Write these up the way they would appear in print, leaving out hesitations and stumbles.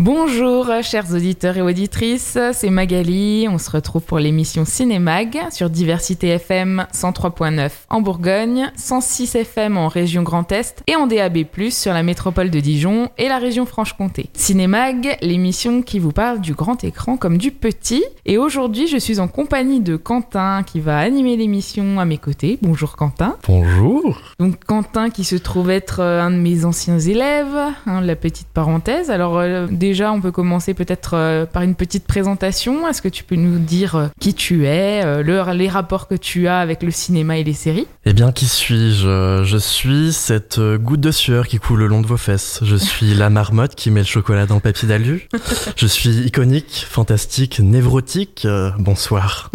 Bonjour chers auditeurs et auditrices, c'est Magali, on se retrouve pour l'émission Cinémag sur Diversité FM 103.9 en Bourgogne, 106 FM en région Grand Est et en DAB+, sur la métropole de Dijon et la région Franche-Comté. Cinémag, l'émission qui vous parle du grand écran comme du petit, et aujourd'hui je suis en compagnie de Quentin qui va animer l'émission à mes côtés. Bonjour Quentin. Bonjour. Donc Quentin qui se trouve être un de mes anciens élèves, la petite parenthèse. Alors déjà on peut commencer peut-être par une petite présentation. Est-ce que tu peux nous dire qui tu es, les rapports que tu as avec le cinéma et les séries? Eh bien, qui suis-je? Je suis cette goutte de sueur qui coule le long de vos fesses. Je suis la marmotte qui met le chocolat dans le papier d'alu. Je suis iconique, fantastique, névrotique. Bonsoir.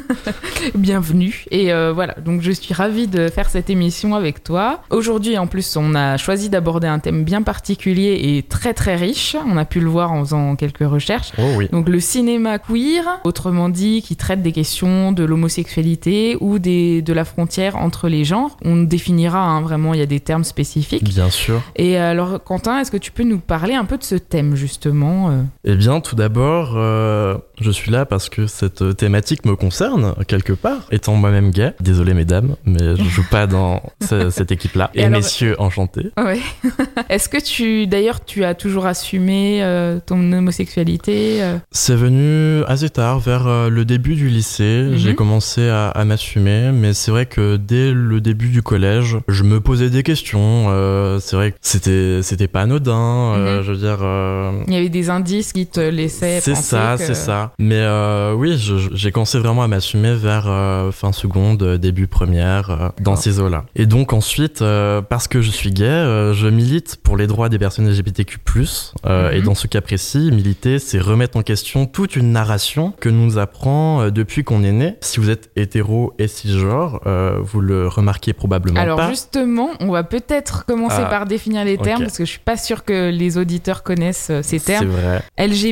Bienvenue. Et voilà, donc je suis ravie de faire cette émission avec toi. Aujourd'hui, en plus, on a choisi d'aborder un thème bien particulier et très très riche. On a pu le voir en faisant quelques recherches. Oh oui. Donc le cinéma queer, autrement dit, qui traite des questions de l'homosexualité ou de la frontière entre les genres. On définira, vraiment, il y a des termes spécifiques. Bien sûr. Et alors, Quentin, est-ce que tu peux nous parler un peu de ce thème, justement Eh bien, tout d'abord, je suis là parce que cette thématique me concerne, quelque part, étant moi-même gay. Désolé, mesdames, mais je joue pas dans cette équipe-là. Et alors, messieurs, enchantés. Ouais. Est-ce que tu as toujours assumé ton homosexualité C'est venu assez tard, vers le début du lycée. J'ai commencé à m'assumer, mais c'est vrai que dès le début du collège, je me posais des questions. C'est vrai que c'était pas anodin. Je veux dire... Il y avait des indices qui te laissaient penser C'est ça. Mais oui, j'ai commencé vraiment à m'assumer vers fin seconde, début première, dans ces eaux-là. Et donc ensuite, parce que je suis gay, je milite pour les droits des personnes LGBTQ+. Et dans ce cas précis, militer, c'est remettre en question toute une narration que nous apprend depuis qu'on est né. Si vous êtes hétéro et cisgenre, vous le remarquez probablement pas. Alors justement, on va peut-être commencer par définir les termes, parce que je suis pas sûre que les auditeurs connaissent ces termes. C'est vrai.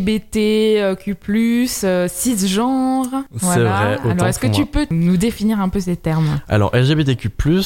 LGBTQ+, cisgenre. C'est vrai. Alors est-ce que tu peux nous définir un peu ces termes? Alors LGBTQ+,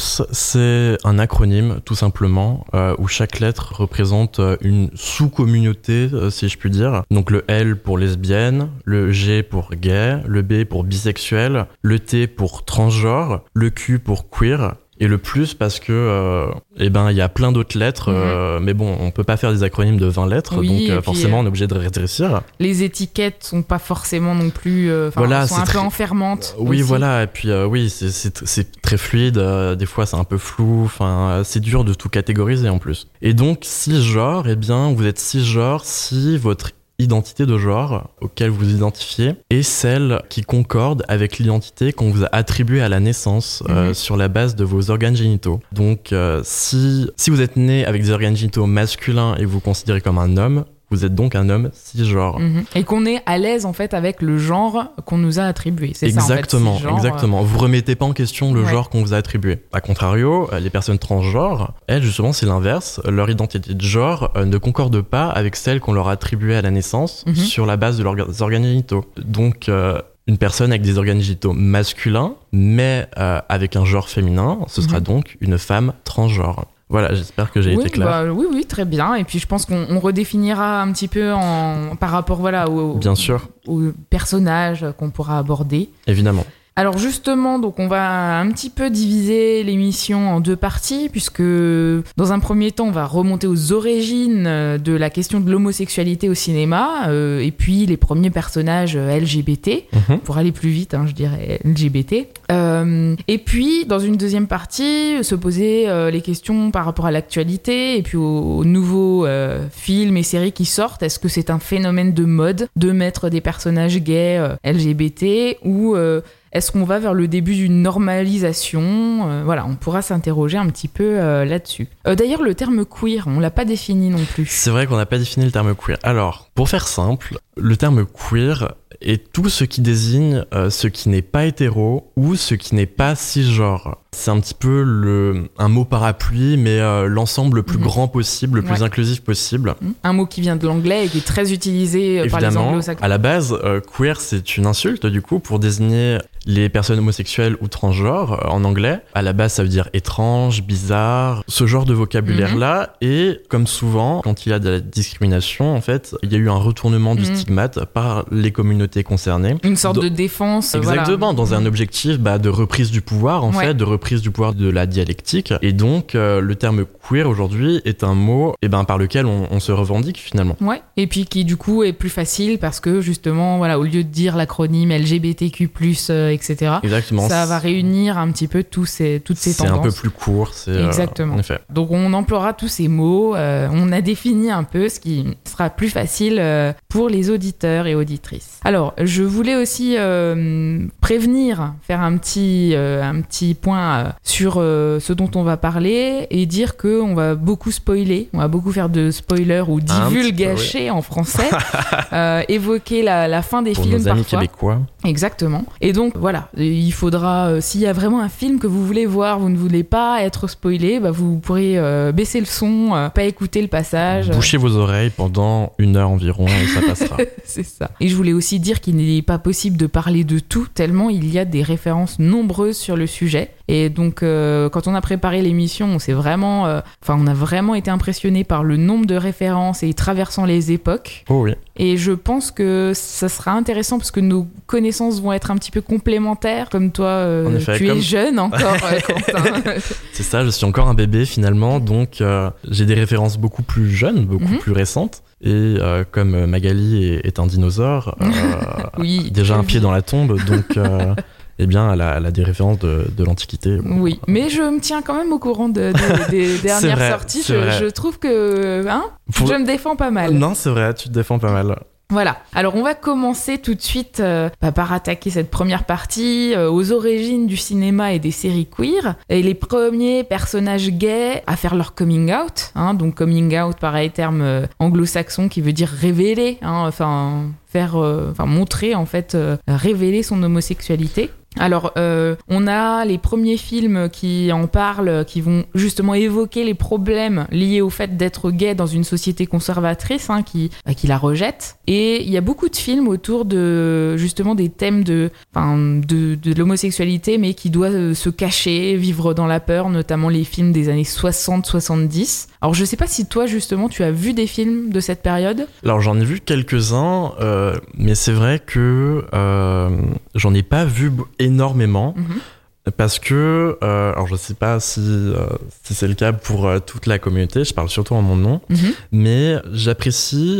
c'est un acronyme tout simplement où chaque lettre représente une sous-communauté, si je puis dire. Donc le L pour lesbienne, le G pour gay, le B pour bisexuel, le T pour transgenre, le Q pour queer. Et le plus parce que il y a plein d'autres lettres, mais bon, on peut pas faire des acronymes de 20 lettres, oui, donc forcément on est obligé de rétrécir. Les étiquettes sont pas forcément non plus voilà, sont un peu enfermantes. Oui, aussi. Voilà, et puis oui, c'est très fluide, des fois c'est un peu flou, c'est dur de tout catégoriser en plus. Et donc cisgenre, vous êtes cisgenre si votre identité de genre auquel vous identifiez est celle qui concorde avec l'identité qu'on vous a attribuée à la naissance sur la base de vos organes génitaux. Donc si vous êtes né avec des organes génitaux masculins et vous vous considérez comme un homme, vous êtes donc un homme cisgenre. Et qu'on est à l'aise en fait avec le genre qu'on nous a attribué. C'est exactement, ça en fait, exactement. Vous remettez pas en question le genre qu'on vous a attribué. A contrario, les personnes transgenres, elles justement c'est l'inverse. Leur identité de genre ne concorde pas avec celle qu'on leur a attribuée à la naissance sur la base de leurs organes génitaux. Donc une personne avec des organes génitaux masculins, mais avec un genre féminin, ce sera donc une femme transgenre. Voilà, j'espère que j'ai été clair. Oui, très bien. Et puis je pense qu'on redéfinira un petit peu par rapport bien sûr, aux personnages qu'on pourra aborder. Évidemment. Alors justement, donc on va un petit peu diviser l'émission en deux parties, puisque dans un premier temps, on va remonter aux origines de la question de l'homosexualité au cinéma, et puis les premiers personnages LGBT, pour aller plus vite, je dirais LGBT. Et puis, dans une deuxième partie, se poser les questions par rapport à l'actualité, et puis aux nouveaux films et séries qui sortent. Est-ce que c'est un phénomène de mode de mettre des personnages gays LGBT, ou... est-ce qu'on va vers le début d'une normalisation? Voilà, on pourra s'interroger un petit peu là-dessus. D'ailleurs, le terme queer, on l'a pas défini non plus. C'est vrai qu'on n'a pas défini le terme queer. Alors, pour faire simple, Le terme queer est tout ce qui désigne ce qui n'est pas hétéro ou ce qui n'est pas cisgenre. C'est un petit peu un mot parapluie, mais l'ensemble le plus grand possible, le plus inclusif possible. Un mot qui vient de l'anglais et qui est très utilisé par les anglo-saxons. À la base, queer, c'est une insulte, du coup, pour désigner les personnes homosexuelles ou transgenres en anglais. À la base, ça veut dire étrange, bizarre, ce genre de vocabulaire-là. Et comme souvent, quand il y a de la discrimination, en fait, il y a eu un retournement du stigmate par les communautés concernées. Une sorte de défense. Exactement, dans un objectif de reprise du pouvoir, en fait, de reprise du pouvoir de la dialectique. Et donc, le terme queer aujourd'hui est un mot par lequel on se revendique finalement. Ouais, et puis qui du coup est plus facile parce que justement, voilà, au lieu de dire l'acronyme LGBTQ+, etc., exactement, ça va réunir un petit peu toutes ces tendances. C'est un peu plus court, exactement. En effet. Donc on emploiera tous ces mots, on a défini un peu ce qui sera plus facile pour les auditeurs et auditrices. Alors, je voulais aussi prévenir, faire un petit point sur ce dont on va parler et dire qu'on va beaucoup spoiler, on va beaucoup faire de spoilers ou divulgacher en français, évoquer la fin des films nos amis parfois. Québécois. Exactement. Et donc voilà, il faudra, s'il y a vraiment un film que vous voulez voir, vous ne voulez pas être spoilé, vous pourrez baisser le son, pas écouter le passage. Bouchez vos oreilles pendant 1 heure environ et ça passera. C'est ça. Et je voulais aussi dire qu'il n'est pas possible de parler de tout, tellement il y a des références nombreuses sur le sujet. Et donc, quand on a préparé l'émission, on a vraiment été impressionné par le nombre de références et traversant les époques. Oh oui. Et je pense que ça sera intéressant parce que nos connaissances vont être un petit peu complémentaires. Comme toi, tu es jeune encore, Quentin. C'est ça, je suis encore un bébé finalement, donc j'ai des références beaucoup plus jeunes, beaucoup plus récentes. Et comme Magali est un dinosaure, oui, déjà un pied dans la tombe, donc... elle a des références de l'Antiquité. Oui, mais je me tiens quand même au courant des dernières sorties. Je trouve que je me défends pas mal. Non, c'est vrai, tu te défends pas mal. Voilà, alors on va commencer tout de suite par attaquer cette première partie aux origines du cinéma et des séries queer, et les premiers personnages gays à faire leur coming out, donc coming out pareil, terme anglo-saxon qui veut dire révéler, montrer en fait, révéler son homosexualité. Alors, on a les premiers films qui en parlent, qui vont justement évoquer les problèmes liés au fait d'être gay dans une société conservatrice, qui la rejette. Et il y a beaucoup de films autour de justement des thèmes de l'homosexualité, mais qui doit se cacher, vivre dans la peur, notamment les films des années 60-70. Alors, je sais pas si toi, justement, tu as vu des films de cette période ? Alors, j'en ai vu quelques-uns, mais c'est vrai que j'en ai pas vu énormément. Parce que, alors je sais pas si c'est le cas pour toute la communauté, je parle surtout en mon nom, mais j'apprécie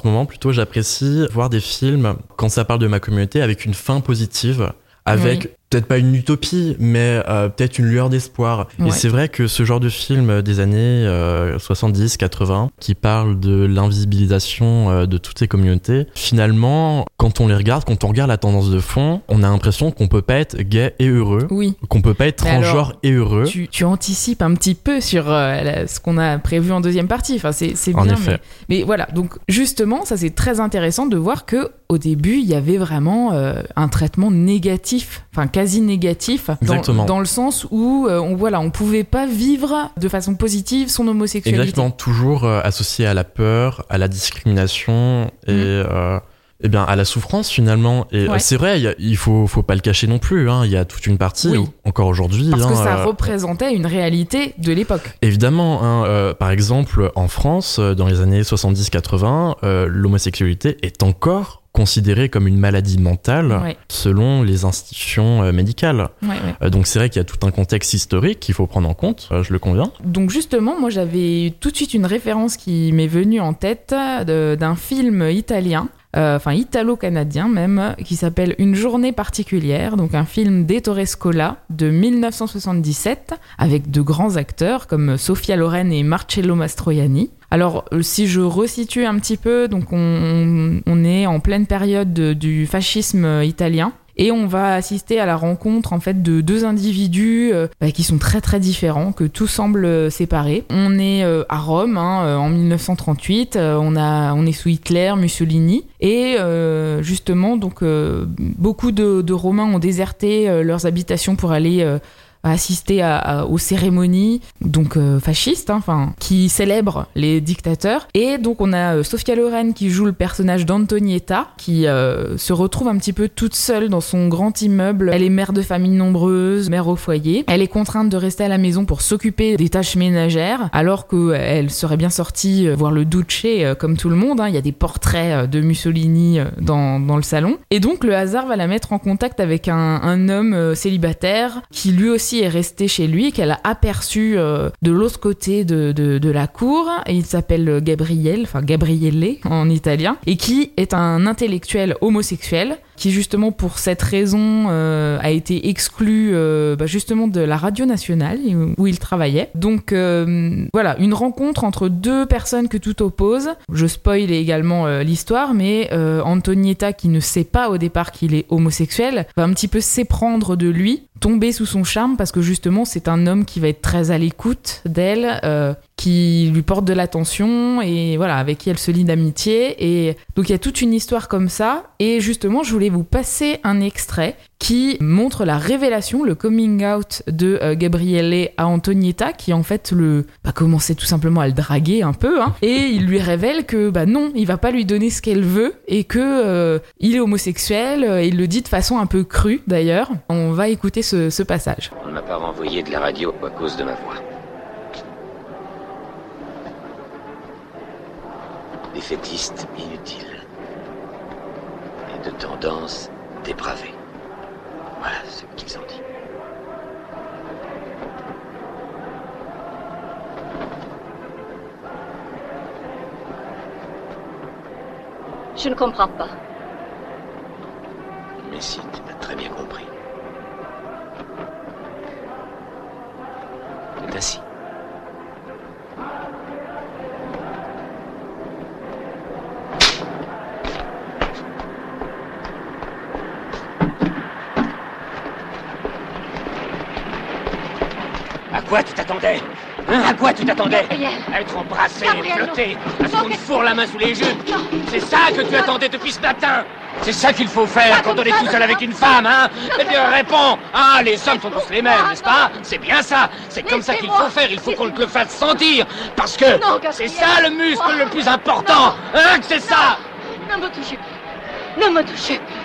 voir des films, quand ça parle de ma communauté, avec une fin positive, avec peut-être pas une utopie, mais peut-être une lueur d'espoir. Ouais. Et c'est vrai que ce genre de film des années 70-80, qui parle de l'invisibilisation de toutes ces communautés, finalement, quand on les regarde, quand on regarde la tendance de fond, on a l'impression qu'on peut pas être gay et heureux, qu'on peut pas être transgenre et heureux. Tu anticipes un petit peu sur ce qu'on a prévu en deuxième partie. Enfin, c'est bien, en effet. Mais voilà, donc justement, ça c'est très intéressant de voir que au début, il y avait vraiment un traitement négatif, enfin quasi négatif, dans le sens où on pouvait pas vivre de façon positive son homosexualité. Exactement, toujours associé à la peur, à la discrimination et à la souffrance finalement. Et c'est vrai, il faut pas le cacher non plus, il y a toute une partie, encore aujourd'hui. Parce que ça représentait une réalité de l'époque. Évidemment, par exemple, en France, dans les années 70-80, l'homosexualité est encore considérée comme une maladie mentale selon les institutions médicales. Donc c'est vrai qu'il y a tout un contexte historique qu'il faut prendre en compte, je le conviens. Donc justement, moi j'avais tout de suite une référence qui m'est venue en tête d'un film italien, italo-canadien même, qui s'appelle Une journée particulière, donc un film d'Ettore Scola de 1977, avec de grands acteurs comme Sophia Loren et Marcello Mastroianni. Alors, si je resitue un petit peu, donc on est en pleine période du fascisme italien. et on va assister à la rencontre en fait de deux individus qui sont très très différents, que tout semble séparé. On est à Rome en 1938, on est sous Hitler, Mussolini, et justement donc beaucoup de Romains ont déserté leurs habitations pour aller assister aux cérémonies donc fascistes, qui célèbrent les dictateurs. Et donc on a Sophia Loren qui joue le personnage d'Antonietta, qui se retrouve un petit peu toute seule dans son grand immeuble. Elle est mère de famille nombreuse, mère au foyer. Elle est contrainte de rester à la maison pour s'occuper des tâches ménagères, alors qu'elle serait bien sortie voir le Duce comme tout le monde. Il y a des portraits de Mussolini dans le salon. Et donc le hasard va la mettre en contact avec un homme célibataire qui lui aussi est resté chez lui, qu'elle a aperçu de l'autre côté de la cour. Et il s'appelle Gabriele en italien, et qui est un intellectuel homosexuel qui justement pour cette raison a été exclu justement de la radio nationale où il travaillait. Donc voilà, une rencontre entre deux personnes que tout oppose. Je spoil également l'histoire, mais Antonietta, qui ne sait pas au départ qu'il est homosexuel, va un petit peu s'éprendre de lui, tomber sous son charme, parce que justement c'est un homme qui va être très à l'écoute d'elle, qui lui porte de l'attention et voilà, avec qui elle se lie d'amitié. Et donc il y a toute une histoire comme ça, et justement je voulais vous passer un extrait qui montre la révélation, le coming out de Gabriele à Antonietta, qui en fait commençait tout simplement à le draguer un peu, et il lui révèle que non, il va pas lui donner ce qu'elle veut, et que il est homosexuel, et il le dit de façon un peu crue d'ailleurs. On va écouter ce passage. On ne m'a pas renvoyé de la radio à cause de ma voix. Des fétistes inutiles et de tendances dépravées. Voilà ce qu'ils ont dit. Je ne comprends pas. Mais si, tu m'as très bien compris. C'est ainsi. À quoi tu t'attendais ? À quoi tu t'attendais ? À être embrassé, flotter, à ce qu'on te fourre la main sous les jupes. C'est ça que tu attendais depuis ce matin. C'est ça qu'il faut faire quand on est tout seul avec une femme, Eh bien, réponds. Les hommes sont tous les mêmes, n'est-ce pas ? C'est bien ça. C'est comme ça qu'il faut faire. Il faut qu'on te le fasse sentir. Parce que c'est ça le muscle le plus important. Que c'est ça. Ne me touchez plus. Ne me touchez plus.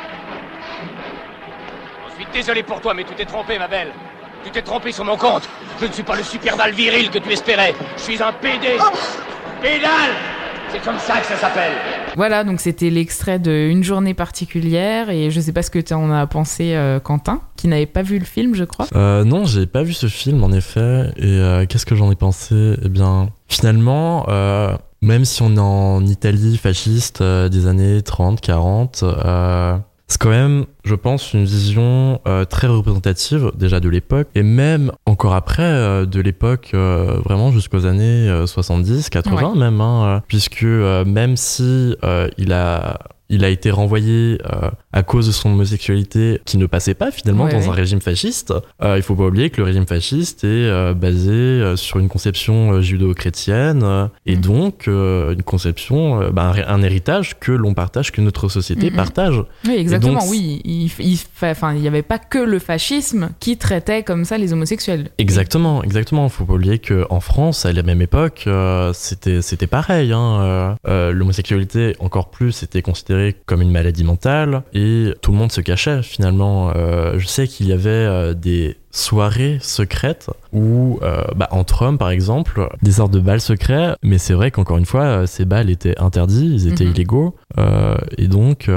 Je suis désolé pour toi, mais tu t'es trompé, ma belle. Tu t'es trompé sur mon compte. Je ne suis pas le super-dalle viril que tu espérais. Je suis un PD. Pédale. C'est comme ça que ça s'appelle. Voilà, donc c'était l'extrait de Une journée particulière, et je sais pas ce que tu en as pensé, Quentin, qui n'avait pas vu le film, je crois. Non, j'ai pas vu ce film en effet, et qu'est-ce que j'en ai pensé ? Eh bien, finalement, même si on est en Italie fasciste des années 30, 40, c'est quand même, je pense, une vision très représentative déjà de l'époque, et même encore après de l'époque, vraiment jusqu'aux années 70, 80 même, puisque même si il a été renvoyé à cause de son homosexualité qui ne passait pas finalement dans un régime fasciste. Il faut pas oublier que le régime fasciste est basé sur une conception judéo-chrétienne et donc une conception, un héritage que l'on partage, que notre société partage. Oui, exactement. Donc, oui, il y avait pas que le fascisme qui traitait comme ça les homosexuels. Exactement. Faut pas oublier que en France, à la même époque, c'était pareil. L'homosexualité encore plus c'était considéré comme une maladie mentale et tout le monde se cachait finalement. Je sais qu'il y avait des soirées secrètes où, entre hommes par exemple, des sortes de bals secrets, mais c'est vrai qu'encore une fois, ces bals étaient interdits, ils étaient illégaux, et donc...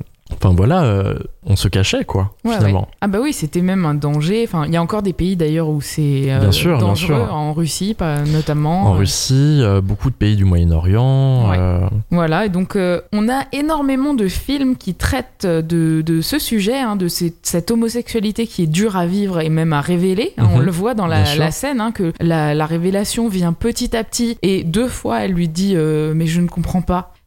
on se cachait, quoi, finalement. Ouais. Ah bah oui, c'était même un danger. Enfin, il y a encore des pays, d'ailleurs, où c'est dangereux. Bien sûr. En Russie, notamment. En Russie, beaucoup de pays du Moyen-Orient. Ouais. Voilà, et donc, on a énormément de films qui traitent de ce sujet, de cette homosexualité qui est dure à vivre et même à révéler. On le voit dans la scène, que la révélation vient petit à petit. Et 2 fois, elle lui dit « mais je ne comprends pas ».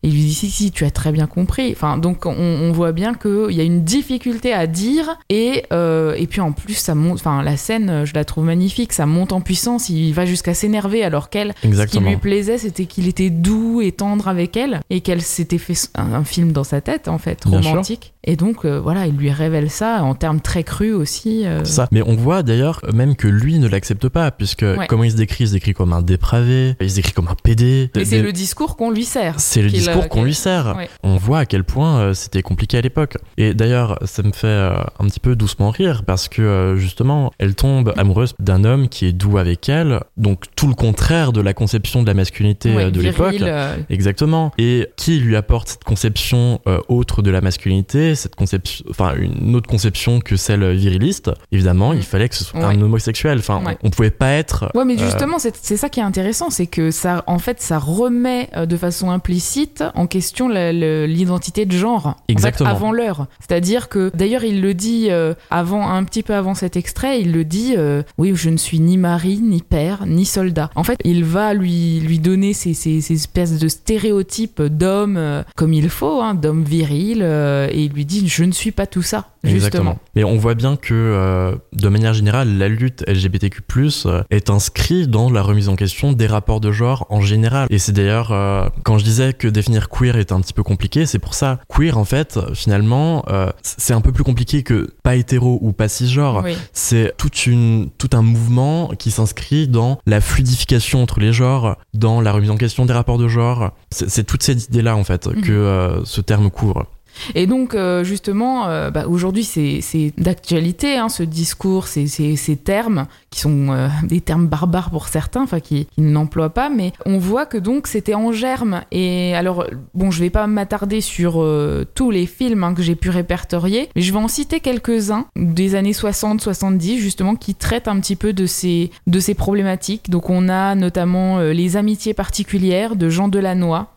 Et il lui dit si, tu as très bien compris. Enfin, donc on voit bien qu'il y a une difficulté à dire et puis en plus ça monte. Enfin, la scène, je la trouve magnifique. Ça monte en puissance. Il va jusqu'à s'énerver alors qu'elle, Exactement. ce qui lui plaisait, c'était qu'il était doux et tendre avec elle et qu'elle s'était fait un film dans sa tête en fait, Bien romantique. Sûr. Et donc voilà, il lui révèle ça en termes très crus aussi. C'est ça. Mais on voit d'ailleurs même que lui ne l'accepte pas, puisque comment il se décrit comme un dépravé, il se décrit comme un pédé. Mais c'est le discours qu'on lui sert. C'est le discours qu'on lui sert. Ouais. On voit à quel point c'était compliqué à l'époque. Et d'ailleurs, ça me fait un petit peu doucement rire, parce que justement, elle tombe amoureuse d'un homme qui est doux avec elle, donc tout le contraire de la conception de la masculinité de l'époque. Exactement. Et qui lui apporte cette conception autre de la masculinité, cette conception, enfin une autre conception que celle viriliste. Évidemment, il fallait que ce soit un homosexuel. Enfin, on pouvait pas être. Ouais, mais justement, c'est ça qui est intéressant, c'est que ça, en fait, ça remet de façon implicite en question l'identité de genre. Exactement. En fait, avant l'heure. C'est-à-dire que, d'ailleurs, il le dit un petit peu avant cet extrait, il le dit, oui, je ne suis ni mari, ni père, ni soldat. En fait, il va lui donner ces espèces de stéréotypes d'homme comme il faut, d'homme viril, et il lui dit, je ne suis pas tout ça. Justement. Mais on voit bien que, de manière générale, la lutte LGBTQ+, est inscrite dans la remise en question des rapports de genre en général. Et c'est d'ailleurs, quand je disais que définir queer est un petit peu compliqué, c'est pour ça. Queer, en fait, finalement, c'est un peu plus compliqué que pas hétéro ou pas cisgenre. Oui. C'est tout un mouvement qui s'inscrit dans la fluidification entre les genres, dans la remise en question des rapports de genre. C'est toutes ces idées-là, en fait, que ce terme couvre. Et donc justement, aujourd'hui c'est d'actualité, ce discours, ces termes qui sont des termes barbares pour certains, enfin qui n'emploient pas, mais on voit que donc c'était en germe. Et alors bon, je vais pas m'attarder sur tous les films que j'ai pu répertorier, mais je vais en citer quelques-uns des années 60-70 justement qui traitent un petit peu de ces problématiques. Donc on a notamment Les Amitiés particulières de Jean Delannoy,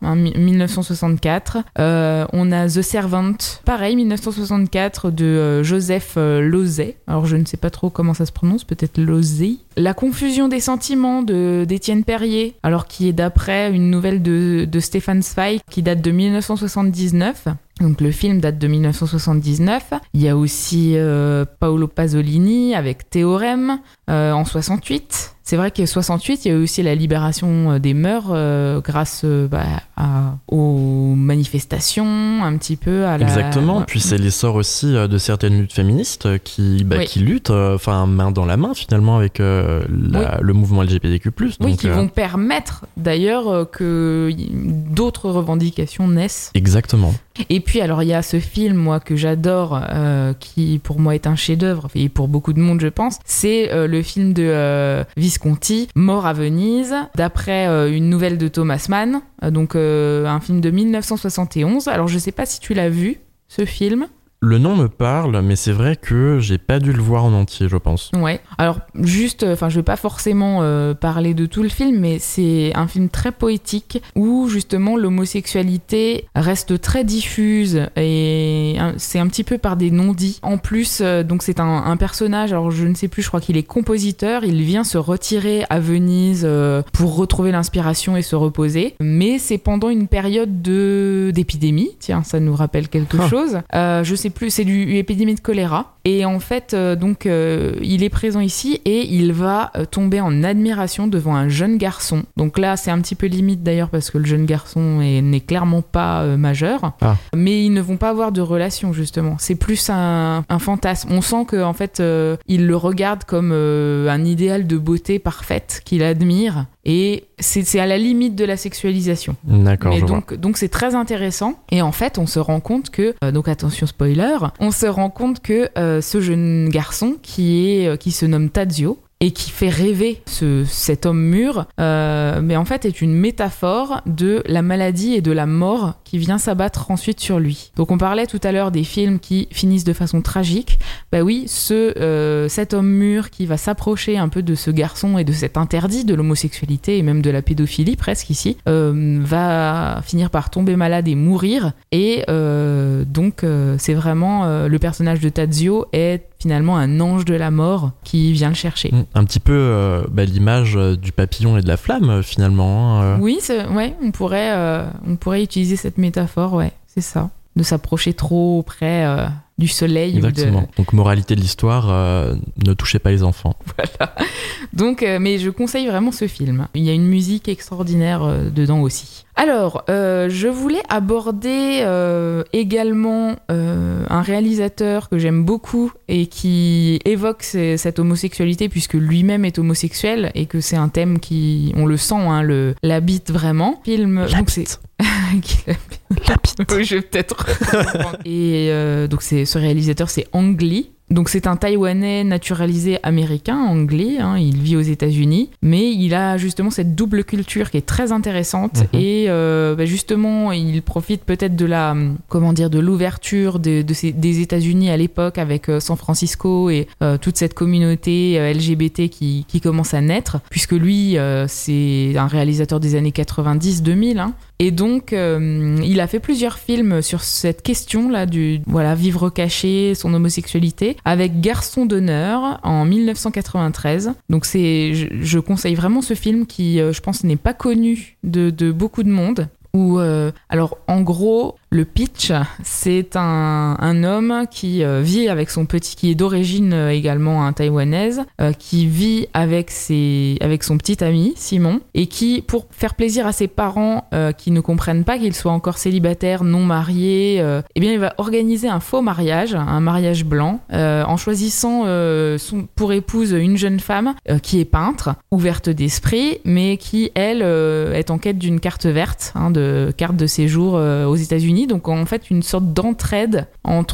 1964. On a The Servant, pareil, 1964, de Joseph Losey. Alors je ne sais pas trop comment ça se prononce, peut-être Losey. La confusion des sentiments d'Étienne Perrier, alors qui est d'après une nouvelle de Stéphane Zweig qui date de 1979. Donc le film date de 1979. Il y a aussi Paolo Pasolini avec Théorème en 68. C'est vrai que 68, il y a eu aussi la libération des mœurs grâce aux manifestations, un petit peu à la... Exactement, puis c'est l'essor aussi de certaines luttes féministes qui luttent main dans la main finalement avec le mouvement LGBTQ+. Oui, qui vont permettre d'ailleurs que d'autres revendications naissent. Exactement. Et puis alors il y a ce film moi que j'adore qui pour moi est un chef-d'œuvre et pour beaucoup de monde je pense, c'est le film de Visconti, Mort à Venise, d'après une nouvelle de Thomas Mann, donc un film de 1971. Alors je sais pas si tu l'as vu ce film. Le nom me parle, mais c'est vrai que j'ai pas dû le voir en entier, je pense. Ouais. Alors, juste, je vais pas forcément parler de tout le film, mais c'est un film très poétique où, justement, l'homosexualité reste très diffuse et c'est un petit peu par des non-dits. En plus, donc c'est un personnage, alors je ne sais plus, je crois qu'il est compositeur, il vient se retirer à Venise pour retrouver l'inspiration et se reposer, mais c'est pendant une période d'épidémie, tiens, ça nous rappelle quelque chose. Je sais plus, c'est une épidémie de choléra. Et en fait, il est présent ici et il va tomber en admiration devant un jeune garçon. Donc là, c'est un petit peu limite d'ailleurs parce que le jeune garçon n'est clairement pas majeur. Ah. Mais ils ne vont pas avoir de relation justement. C'est plus un fantasme. On sent qu'en fait, il le regarde comme un idéal de beauté parfaite qu'il admire. Et c'est à la limite de la sexualisation. D'accord, mais donc c'est très intéressant. Et en fait, on se rend compte que, donc attention spoiler, on se rend compte que ce jeune garçon qui se nomme Tadzio, et qui fait rêver cet homme mûr, mais en fait est une métaphore de la maladie et de la mort qui vient s'abattre ensuite sur lui. Donc on parlait tout à l'heure des films qui finissent de façon tragique. Bah oui, cet homme mûr qui va s'approcher un peu de ce garçon et de cet interdit de l'homosexualité et même de la pédophilie presque ici, va finir par tomber malade et mourir. Et donc c'est vraiment le personnage de Tadzio est finalement un ange de la mort qui vient le chercher. Un petit peu l'image du papillon et de la flamme finalement. Oui, on pourrait utiliser cette métaphore, ouais, c'est ça. De s'approcher trop près du soleil. Exactement. Donc moralité de l'histoire, ne touchez pas les enfants. Voilà. Donc, mais je conseille vraiment ce film. Il y a une musique extraordinaire dedans aussi. Alors, je voulais aborder également un réalisateur que j'aime beaucoup et qui évoque cette homosexualité puisque lui-même est homosexuel et que c'est un thème qui, on le sent, hein, l'habite vraiment. L'habite. Oui, je vais peut-être. Et donc ce réalisateur, c'est Ang Lee. Donc c'est un Taïwanais naturalisé américain, Ang Lee, hein, il vit aux États-Unis, mais il a justement cette double culture qui est très intéressante et justement il profite peut-être de de l'ouverture des États-Unis à l'époque avec San Francisco et toute cette communauté LGBT qui commence à naître, puisque lui c'est un réalisateur des années 90-2000, hein. Et donc, il a fait plusieurs films sur cette question-là vivre caché, son homosexualité, avec Garçon d'honneur en 1993. Donc, je conseille vraiment ce film qui, je pense, n'est pas connu de beaucoup de monde. Alors, en gros, le pitch, c'est un homme qui vit avec son petit, qui est d'origine également taïwanaise, qui vit avec son petit ami, Simon, et qui, pour faire plaisir à ses parents qui ne comprennent pas qu'il soit encore célibataire, non marié, il va organiser un faux mariage, un mariage blanc, en choisissant pour épouse une jeune femme qui est peintre, ouverte d'esprit, mais qui, elle, est en quête d'une carte verte, de carte de séjour aux États-Unis. Donc en fait une sorte d'entraide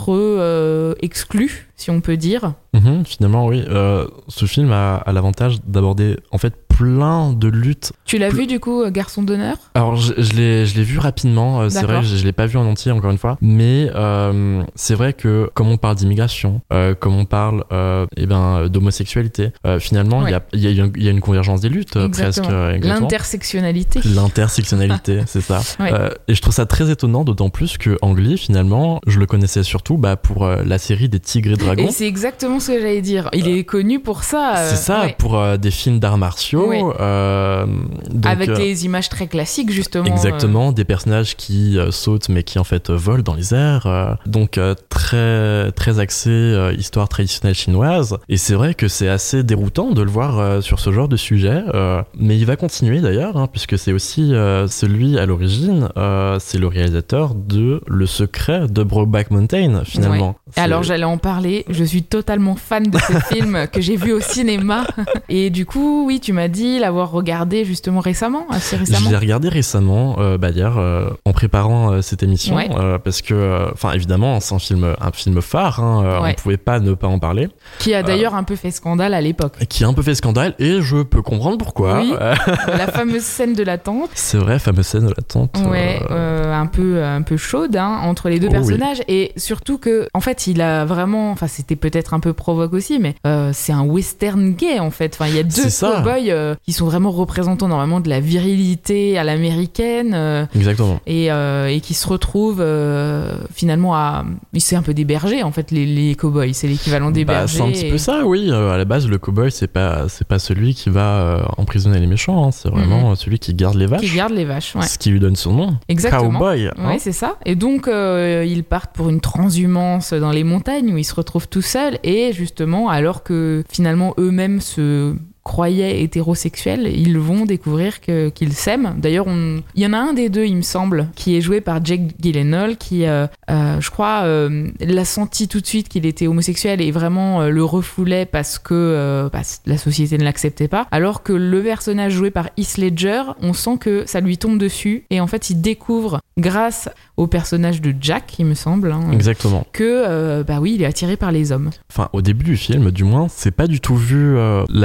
entre exclus, si on peut dire. Finalement oui, ce film a l'avantage d'aborder en fait plein de luttes. Tu l'as vu du coup, Garçon d'honneur ? Alors je l'ai vu rapidement, c'est vrai que je l'ai pas vu en entier encore une fois, mais c'est vrai que comme on parle d'immigration, comme on parle d'homosexualité, finalement il y a une convergence des luttes. Exactement. Presque. L'intersectionnalité, c'est ça. Ouais. Et je trouve ça très étonnant, d'autant plus que Ang Lee, finalement, je le connaissais surtout pour la série des Tigres et Dragons. Et c'est exactement ce que j'allais dire. Il est connu pour ça. C'est ça, pour des films d'arts martiaux. Oui. Donc, avec des images très classiques, justement. Exactement, des personnages qui sautent mais qui en fait volent dans les airs. Donc très, très axé histoire traditionnelle chinoise. Et c'est vrai que c'est assez déroutant de le voir sur ce genre de sujet. Mais il va continuer d'ailleurs, hein, puisque c'est aussi celui à l'origine, c'est le réalisateur de Le Secret de Brokeback Mountain, finalement. Ouais. Alors j'allais en parler, je suis totalement fan de ce film que j'ai vu au cinéma. Et du coup, oui, tu m'as dit l'avoir regardé justement assez récemment. Je l'ai regardé récemment, hier, en préparant cette émission, parce que, évidemment, c'est un film phare, hein, on pouvait pas ne pas en parler. Qui a d'ailleurs un peu fait scandale à l'époque. Qui a un peu fait scandale, et je peux comprendre pourquoi. Oui, la fameuse scène de la tente. C'est vrai, fameuse scène de la tente. Ouais, un peu chaude, hein, entre les deux personnages, et surtout que, en fait, il a vraiment, c'était peut-être un peu provoque aussi, mais c'est un western gay, en fait. Il y a deux cow-boys qui sont vraiment représentants normalement de la virilité à l'américaine. Exactement. Et qui se retrouvent finalement c'est un peu des bergers, en fait, les cow-boys, c'est l'équivalent des bergers. C'est un petit peu ça, oui. À la base, le cow-boy, c'est pas celui qui va emprisonner les méchants, hein. C'est vraiment celui qui garde les vaches. Qui garde les vaches, ouais. Ce qui lui donne son nom. Exactement. Cowboy. Hein. Oui, c'est ça. Et donc, ils partent pour une transhumance dans les montagnes où ils se retrouvent tout seuls, et justement, alors que finalement eux-mêmes se croyaient hétérosexuels, ils vont découvrir qu'ils s'aiment. D'ailleurs, il y en a un des deux, il me semble, qui est joué par Jake Gyllenhaal, qui, je crois, l'a senti tout de suite qu'il était homosexuel et vraiment le refoulait parce que la société ne l'acceptait pas. Alors que le personnage joué par Heath Ledger, on sent que ça lui tombe dessus, et en fait, il découvre, grâce au personnage de Jack, il me semble, hein, exactement, que il est attiré par les hommes. Au début du film, du moins, c'est pas du tout vu la liaison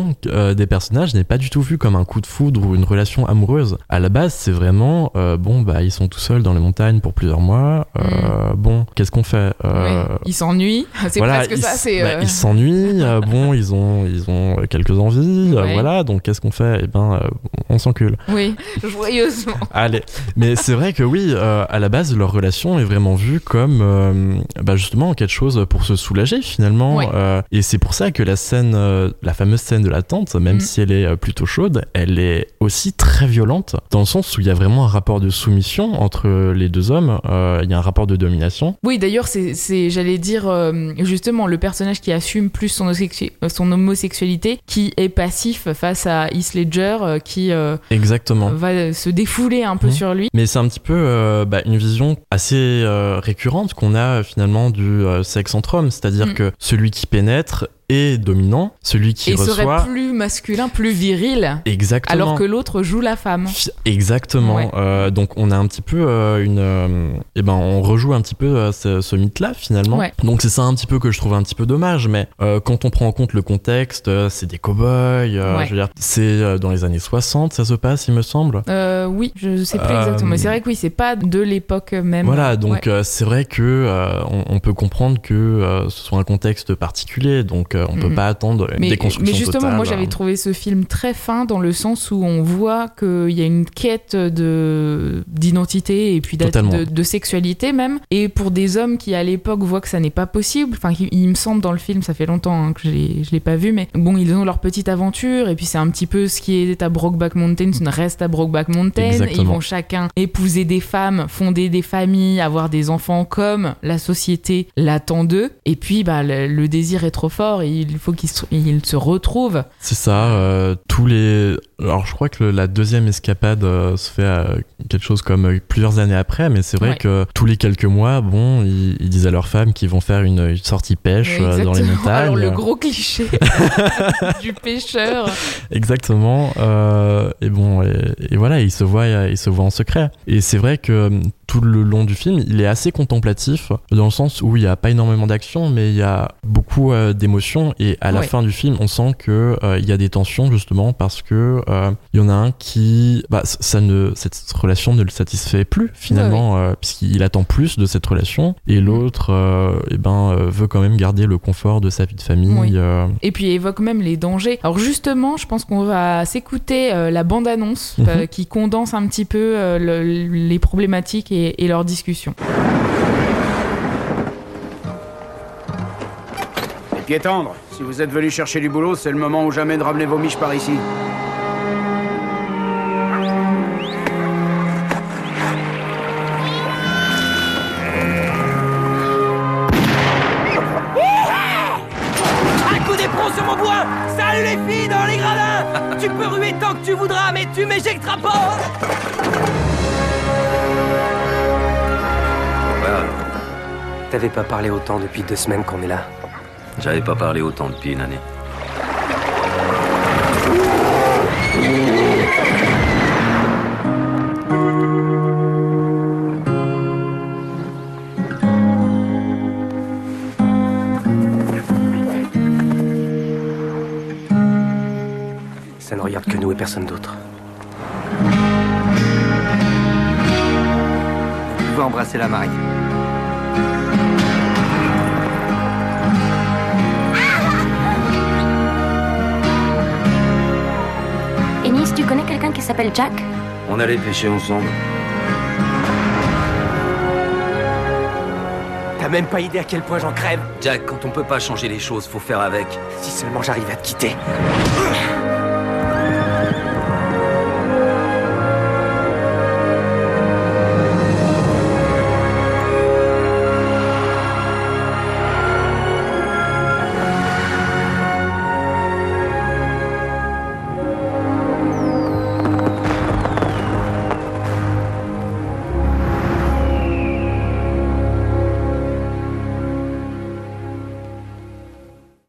relation des personnages n'est pas du tout vue comme un coup de foudre ou une relation amoureuse. À la base, c'est vraiment ils sont tout seuls dans les montagnes pour plusieurs mois. Bon, qu'est-ce qu'on fait? Ils s'ennuient. C'est voilà, presque ça. Ils s'ennuient. Ils ont quelques envies. Voilà, donc qu'est-ce qu'on fait? On s'encule. Oui, joyeusement. Allez, mais c'est vrai que oui, à la base, leur relation est vraiment vue comme justement quelque chose pour se soulager finalement. Et c'est pour ça que la fameuse scène de la tente, même si elle est plutôt chaude, elle est aussi très violente dans le sens où il y a vraiment un rapport de soumission entre les deux hommes. Il y a un rapport de domination. Oui, d'ailleurs, j'allais dire justement le personnage qui assume plus son homosexualité, qui est passif face à Heath Ledger, qui exactement va se défouler un peu sur lui. Mais c'est un petit peu une vision assez récurrente qu'on a finalement du sexe entre hommes, c'est-à-dire que celui qui pénètre est dominant, celui qui reçoit serait plus masculin, plus viril. Exactement. Alors que l'autre joue la femme. Exactement. Donc on a un petit peu on rejoue un petit peu ce mythe-là finalement. Donc c'est ça un petit peu que je trouve un petit peu dommage, mais quand on prend en compte le contexte, c'est des cow-boys, je veux dire, c'est dans les années 60, ça se passe, il me semble. Oui, je sais plus exactement, mais c'est vrai que oui, c'est pas de l'époque même. Voilà, donc c'est vrai que on peut comprendre que ce soit un contexte particulier, donc on peut pas attendre une déconstruction mais justement, totale. moi j'avais trouvé ce film très fin dans le sens où on voit qu'il y a une quête d'identité et puis de sexualité même, et pour des hommes qui à l'époque voient que ça n'est pas possible, enfin il me semble dans le film, ça fait longtemps que je l'ai pas vu, mais bon, ils ont leur petite aventure et puis c'est un petit peu ce qui est à Brokeback Mountain reste à Brokeback Mountain. Exactement. Ils vont chacun épouser des femmes, fonder des familles, avoir des enfants comme la société l'attend d'eux, et puis le désir est trop fort et il faut qu'ils se retrouvent. C'est ça, alors je crois que la deuxième escapade se fait quelque chose comme plusieurs années après, mais c'est vrai que tous les quelques mois, ils disent à leur femme qu'ils vont faire une sortie pêche dans les montagnes. Alors le gros cliché du pêcheur. Exactement. Et voilà, ils se voient en secret. Et c'est vrai que tout le long du film, il est assez contemplatif, dans le sens où il n'y a pas énormément d'action, mais il y a beaucoup d'émotions, et à la fin du film, on sent que il y a des tensions, justement, parce que il y en a un qui, cette relation ne le satisfait plus, finalement, puisqu'il attend plus de cette relation, et l'autre, veut quand même garder le confort de sa vie de famille. Et puis évoque même les dangers. Alors justement, je pense qu'on va s'écouter la bande-annonce qui condense un petit peu les problématiques et leurs discussions. Les pieds tendres, si vous êtes venus chercher du boulot, c'est le moment ou jamais de ramener vos miches par ici. Un coup d'éperon sur mon bois. Salut les filles dans les gradins. Tu peux ruer tant que tu voudras, mais tu m'éjecteras pas. T'avais pas parlé autant depuis 2 semaines qu'on est là. J'avais pas parlé autant depuis une année. Ça ne regarde que nous et personne d'autre. Vous pouvez embrasser la mariée. Ennis, tu connais quelqu'un qui s'appelle Jack? On allait pêcher ensemble. T'as même pas idée à quel point j'en crève. Jack, quand on peut pas changer les choses, faut faire avec. Si seulement j'arrivais à te quitter.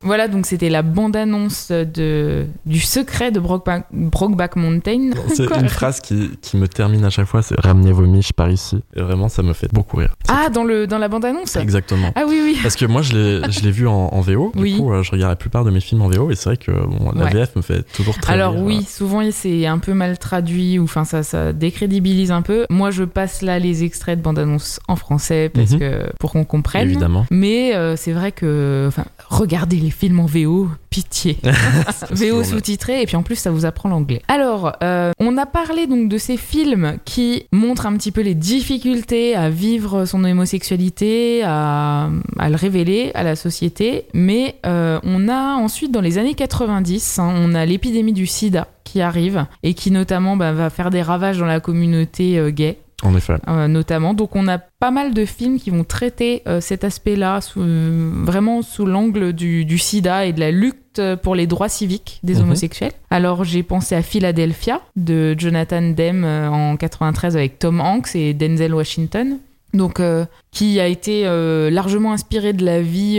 Voilà, donc c'était la bande-annonce du secret de Brokeback Mountain. C'est une phrase qui me termine à chaque fois, c'est « Ramenez vos miches par ici ». Et vraiment, ça me fait beaucoup rire. Ah, dans la bande-annonce ? Exactement. Ah oui. Parce que moi, je l'ai vu en VO. Du coup, je regarde la plupart de mes films en VO et c'est vrai que la VF me fait toujours très rire. Alors oui, souvent c'est un peu mal traduit ou enfin ça décrédibilise un peu. Moi, je passe là les extraits de bande-annonce en français parce que pour qu'on comprenne. Évidemment. Mais c'est vrai que regardez les films en VO, pitié. VO sous-titré et puis en plus ça vous apprend l'anglais. Alors, on a parlé donc de ces films qui montrent un petit peu les difficultés à vivre son homosexualité, à le révéler à la société, mais on a ensuite dans les années 90, on a l'épidémie du sida qui arrive et qui notamment va faire des ravages dans la communauté gay. En effet. Notamment. Donc on a pas mal de films qui vont traiter cet aspect-là vraiment sous l'angle du sida et de la lutte pour les droits civiques des homosexuels. Alors j'ai pensé à Philadelphia de Jonathan Demme en 93 avec Tom Hanks et Denzel Washington. Donc, qui a été largement inspiré de la vie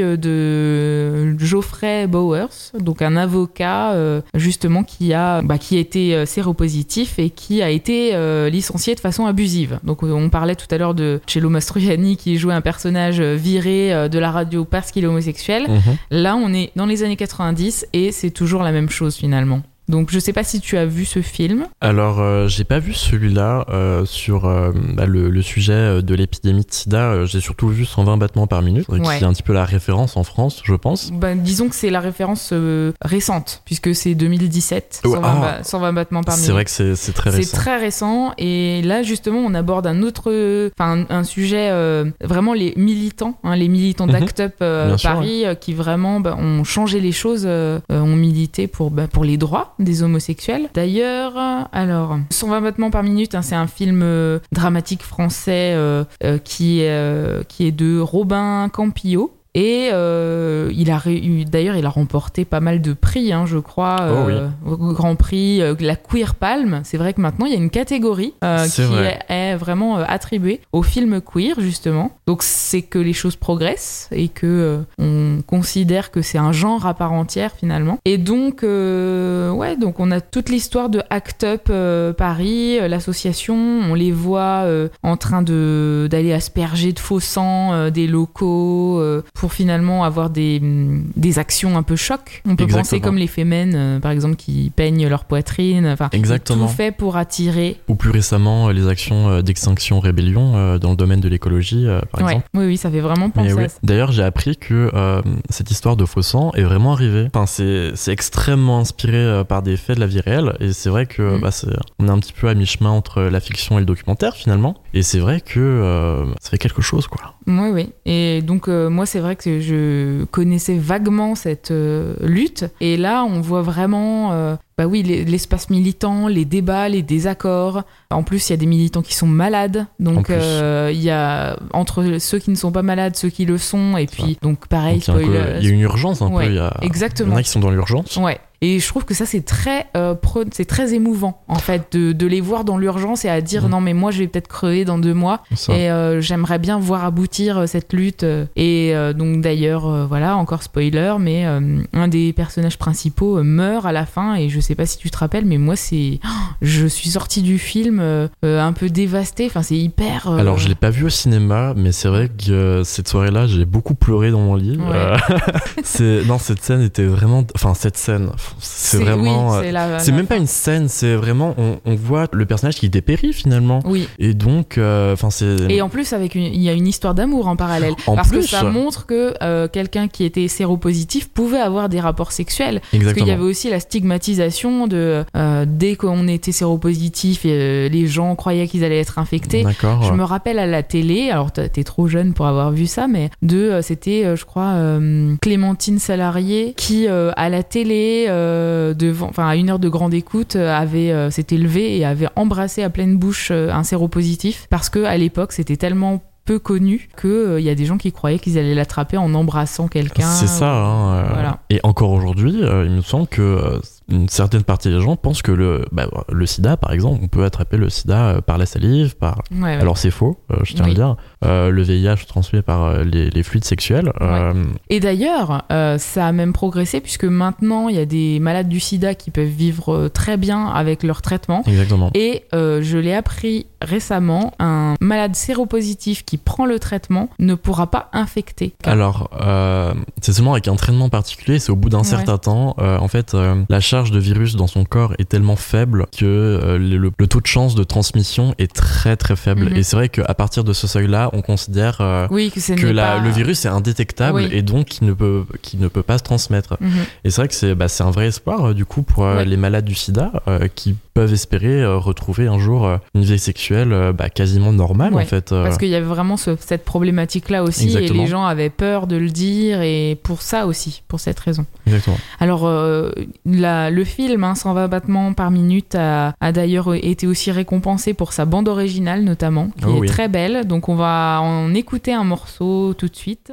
de Geoffrey Bowers, donc un avocat justement qui était séropositif et qui a été licencié de façon abusive. Donc on parlait tout à l'heure de Cello Mastroianni qui jouait un personnage viré de la radio parce qu'il est homosexuel. Là on est dans les années 90 et c'est toujours la même chose finalement. Donc je sais pas si tu as vu ce film. Alors j'ai pas vu celui-là sur le sujet de l'épidémie de sida. J'ai surtout vu 120 battements par minute, qui est un petit peu la référence en France, je pense. Disons que c'est la référence récente, puisque c'est 2017, 120 battements par minute. C'est vrai que c'est très récent. C'est très récent, et là justement on aborde un sujet vraiment les militants d'Act Up Paris, qui vraiment ont changé les choses, ont milité pour les droits des homosexuels. D'ailleurs, 120 battements par minute, c'est un film dramatique français qui est de Robin Campillo. Et il a remporté pas mal de prix, je crois, au Grand Prix, la Queer Palm. C'est vrai que maintenant, il y a une catégorie qui est vraiment attribuée aux films queer, justement. Donc, c'est que les choses progressent et que on considère que c'est un genre à part entière, finalement. Et donc, donc on a toute l'histoire de Act Up Paris, l'association. On les voit en train d'aller asperger de faux sang des locaux pour finalement avoir des actions un peu choc. On peut penser comme les Femen, par exemple, qui peignent leur poitrine. Exactement. Tout fait pour attirer. Ou plus récemment, les actions d'Extinction Rébellion dans le domaine de l'écologie, par exemple. Oui, ça fait vraiment penser à ça. D'ailleurs, j'ai appris que cette histoire de faux sang est vraiment arrivée. C'est extrêmement inspiré par des faits de la vie réelle. Et c'est vrai que on est un petit peu à mi-chemin entre la fiction et le documentaire, finalement. Et c'est vrai que ça fait quelque chose, quoi. Oui. Et donc, moi, c'est vrai que je connaissais vaguement cette lutte. Et là, on voit vraiment l'espace militant, les débats, les désaccords. En plus, il y a des militants qui sont malades. Donc, il y a entre ceux qui ne sont pas malades, ceux qui le sont. Et puis, donc pareil, spoiler. Il y a une urgence un peu. Exactement. Il y en a qui sont dans l'urgence. Ouais. Et je trouve que ça, c'est très émouvant, en fait, de les voir dans l'urgence et à dire non, mais moi, je vais peut-être crever dans 2 mois. Et j'aimerais bien voir aboutir cette lutte. Et donc, d'ailleurs, encore spoiler, mais un des personnages principaux meurt à la fin. Et je sais pas si tu te rappelles, mais moi, je suis sortie du film un peu dévastée. Enfin, c'est hyper. Alors, je l'ai pas vu au cinéma, mais c'est vrai que cette soirée-là, j'ai beaucoup pleuré dans mon lit. Cette scène était vraiment. Enfin, cette scène. C'est vraiment. C'est même pas une scène, c'est vraiment. On voit le personnage qui dépérit finalement. Oui. Et donc, c'est. Et en plus, il y a une histoire d'amour en parallèle. Parce que ça montre que quelqu'un qui était séropositif pouvait avoir des rapports sexuels. Exactement. Parce qu'il y avait aussi la stigmatisation de dès qu'on était séropositif, les gens croyaient qu'ils allaient être infectés. D'accord. Je me rappelle à la télé, alors t'es trop jeune pour avoir vu ça, mais c'était, je crois, Clémentine Salarié qui, à la télé, à 1 heure de grande écoute, s'était levée et avait embrassé à pleine bouche un séropositif parce que à l'époque c'était tellement peu connu qu'il y a des gens qui croyaient qu'ils allaient l'attraper en embrassant quelqu'un. C'est ça. Voilà. Et encore aujourd'hui, il me semble que une certaine partie des gens pensent que le sida, par exemple, on peut attraper le sida par la salive, Alors c'est faux, je tiens à le dire. le VIH transmis par les fluides sexuels. Et d'ailleurs, ça a même progressé puisque maintenant, il y a des malades du sida qui peuvent vivre très bien avec leur traitement. Exactement. Et je l'ai appris récemment, un malade séropositif qui prend le traitement ne pourra pas infecter. Alors, c'est seulement avec un traitement particulier, c'est au bout d'un certain temps, en fait, la charge de virus dans son corps est tellement faible que le taux de chance de transmission est très très faible. Et c'est vrai qu'à partir de ce seuil-là, on considère que le virus est indétectable et donc qui ne peut pas se transmettre. Et c'est vrai que c'est un vrai espoir du coup pour les malades du sida qui peuvent espérer retrouver un jour une vie sexuelle quasiment normale en fait. Parce qu'il y avait vraiment cette problématique-là aussi. Exactement. Et les gens avaient peur de le dire et pour ça aussi, pour cette raison. Exactement. Alors le film 120 battements par minute a d'ailleurs été aussi récompensé pour sa bande originale notamment, qui est très belle. Donc on va en écouter un morceau tout de suite.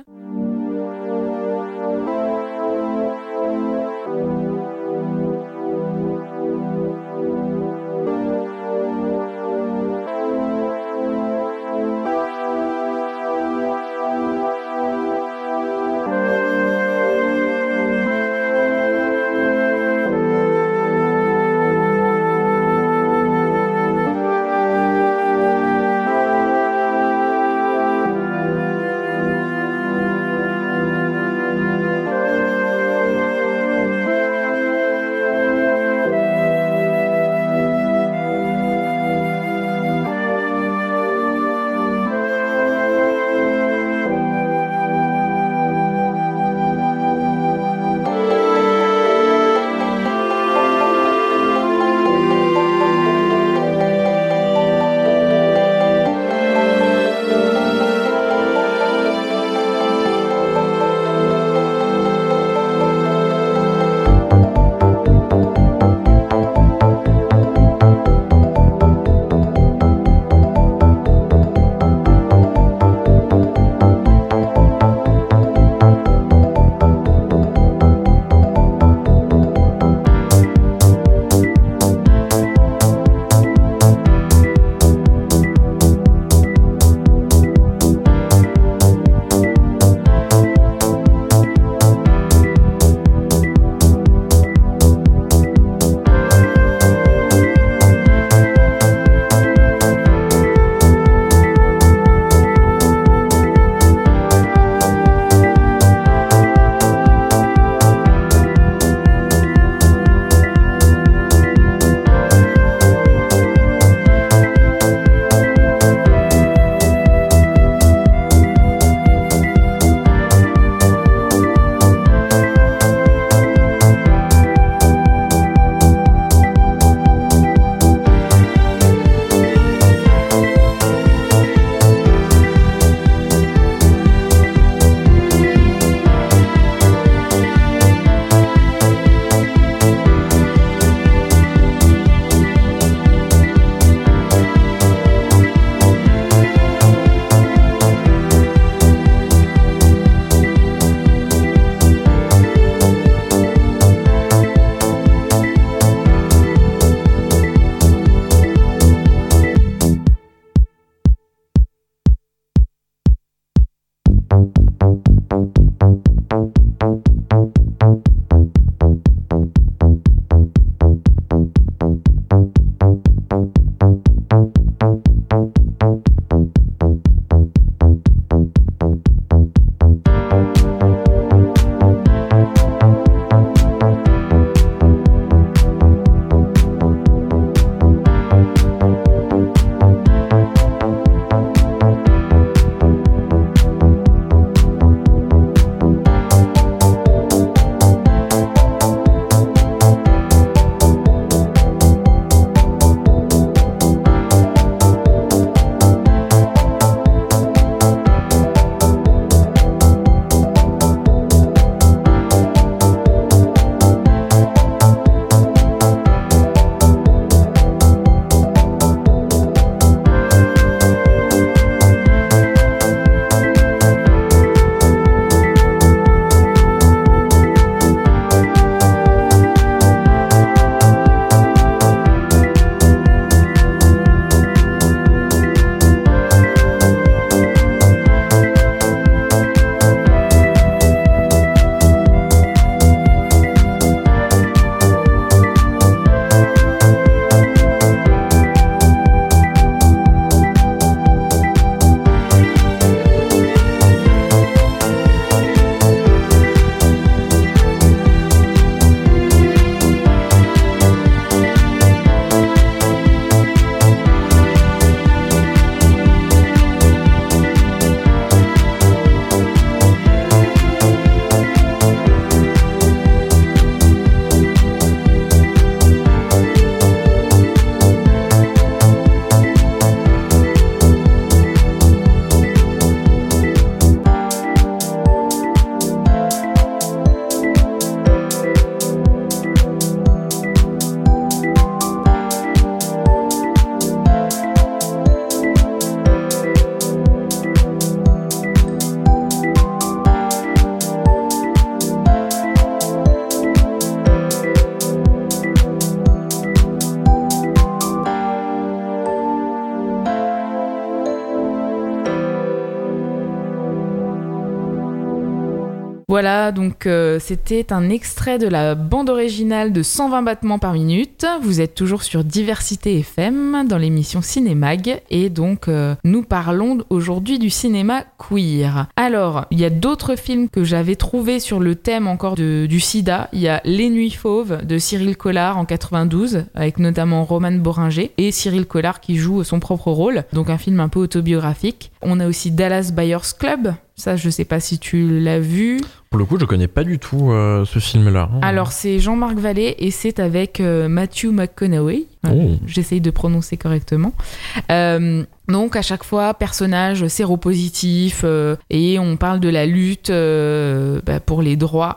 Voilà, donc c'était un extrait de la bande originale de 120 battements par minute. Vous êtes toujours sur Diversité FM dans l'émission Cinémag et donc nous parlons aujourd'hui du cinéma queer. Alors, il y a d'autres films que j'avais trouvés sur le thème encore du sida. Il y a Les Nuits Fauves de Cyril Collard en 92 avec notamment Romane Boringer et Cyril Collard qui joue son propre rôle, donc un film un peu autobiographique. On a aussi Dallas Buyers Club. Ça, je sais pas si tu l'as vu. Pour le coup, je connais pas du tout ce film-là. Alors, c'est Jean-Marc Vallée et c'est avec Matthew McConaughey. J'essaye de prononcer correctement. Donc, à chaque fois, personnage séropositif et on parle de la lutte pour les droits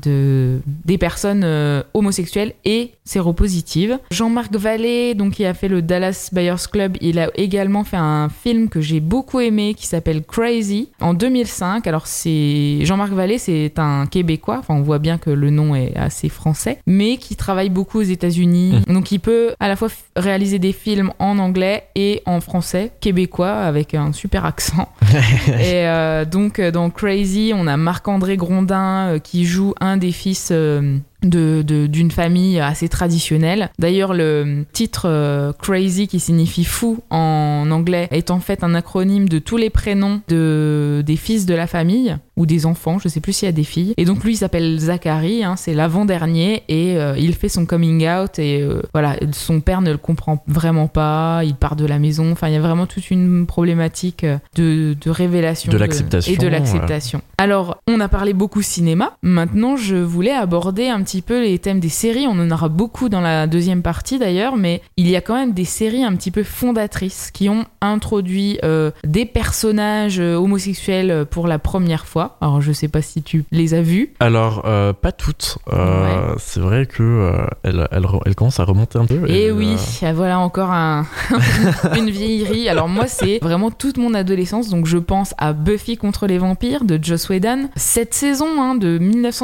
des personnes homosexuelles et séropositives. Jean-Marc Vallée, donc, qui a fait le Dallas Buyers Club, il a également fait un film que j'ai beaucoup aimé qui s'appelle Crazy en 2005. Alors, Jean-Marc Vallée, c'est un Québécois. Enfin, on voit bien que le nom est assez français, mais qui travaille beaucoup aux États-Unis. Donc, il peut à la fois réaliser des films en anglais et en français québécois avec un super accent. Et donc, dans Crazy, on a Marc-André Grondin qui joue un des fils d'une famille assez traditionnelle. D'ailleurs, le titre Crazy, qui signifie fou en anglais, est en fait un acronyme de tous les prénoms des fils de la famille, ou des enfants, je sais plus s'il y a des filles. Et donc lui, il s'appelle Zachary, c'est l'avant-dernier, et il fait son coming out, et voilà, son père ne le comprend vraiment pas, il part de la maison, enfin, il y a vraiment toute une problématique de révélation. De l'acceptation. Et de l'acceptation. Alors, on a parlé beaucoup cinéma, maintenant je voulais aborder un petit peu les thèmes des séries, on en aura beaucoup dans la deuxième partie d'ailleurs, mais il y a quand même des séries un petit peu fondatrices qui ont introduit des personnages homosexuels pour la première fois. Alors je sais pas si tu les as vues. Alors pas toutes. C'est vrai que elle commence à remonter un peu. Et oui, voilà encore une vieillerie. Alors moi c'est vraiment toute mon adolescence, donc je pense à Buffy contre les vampires de Joss Whedon, 7 saisons de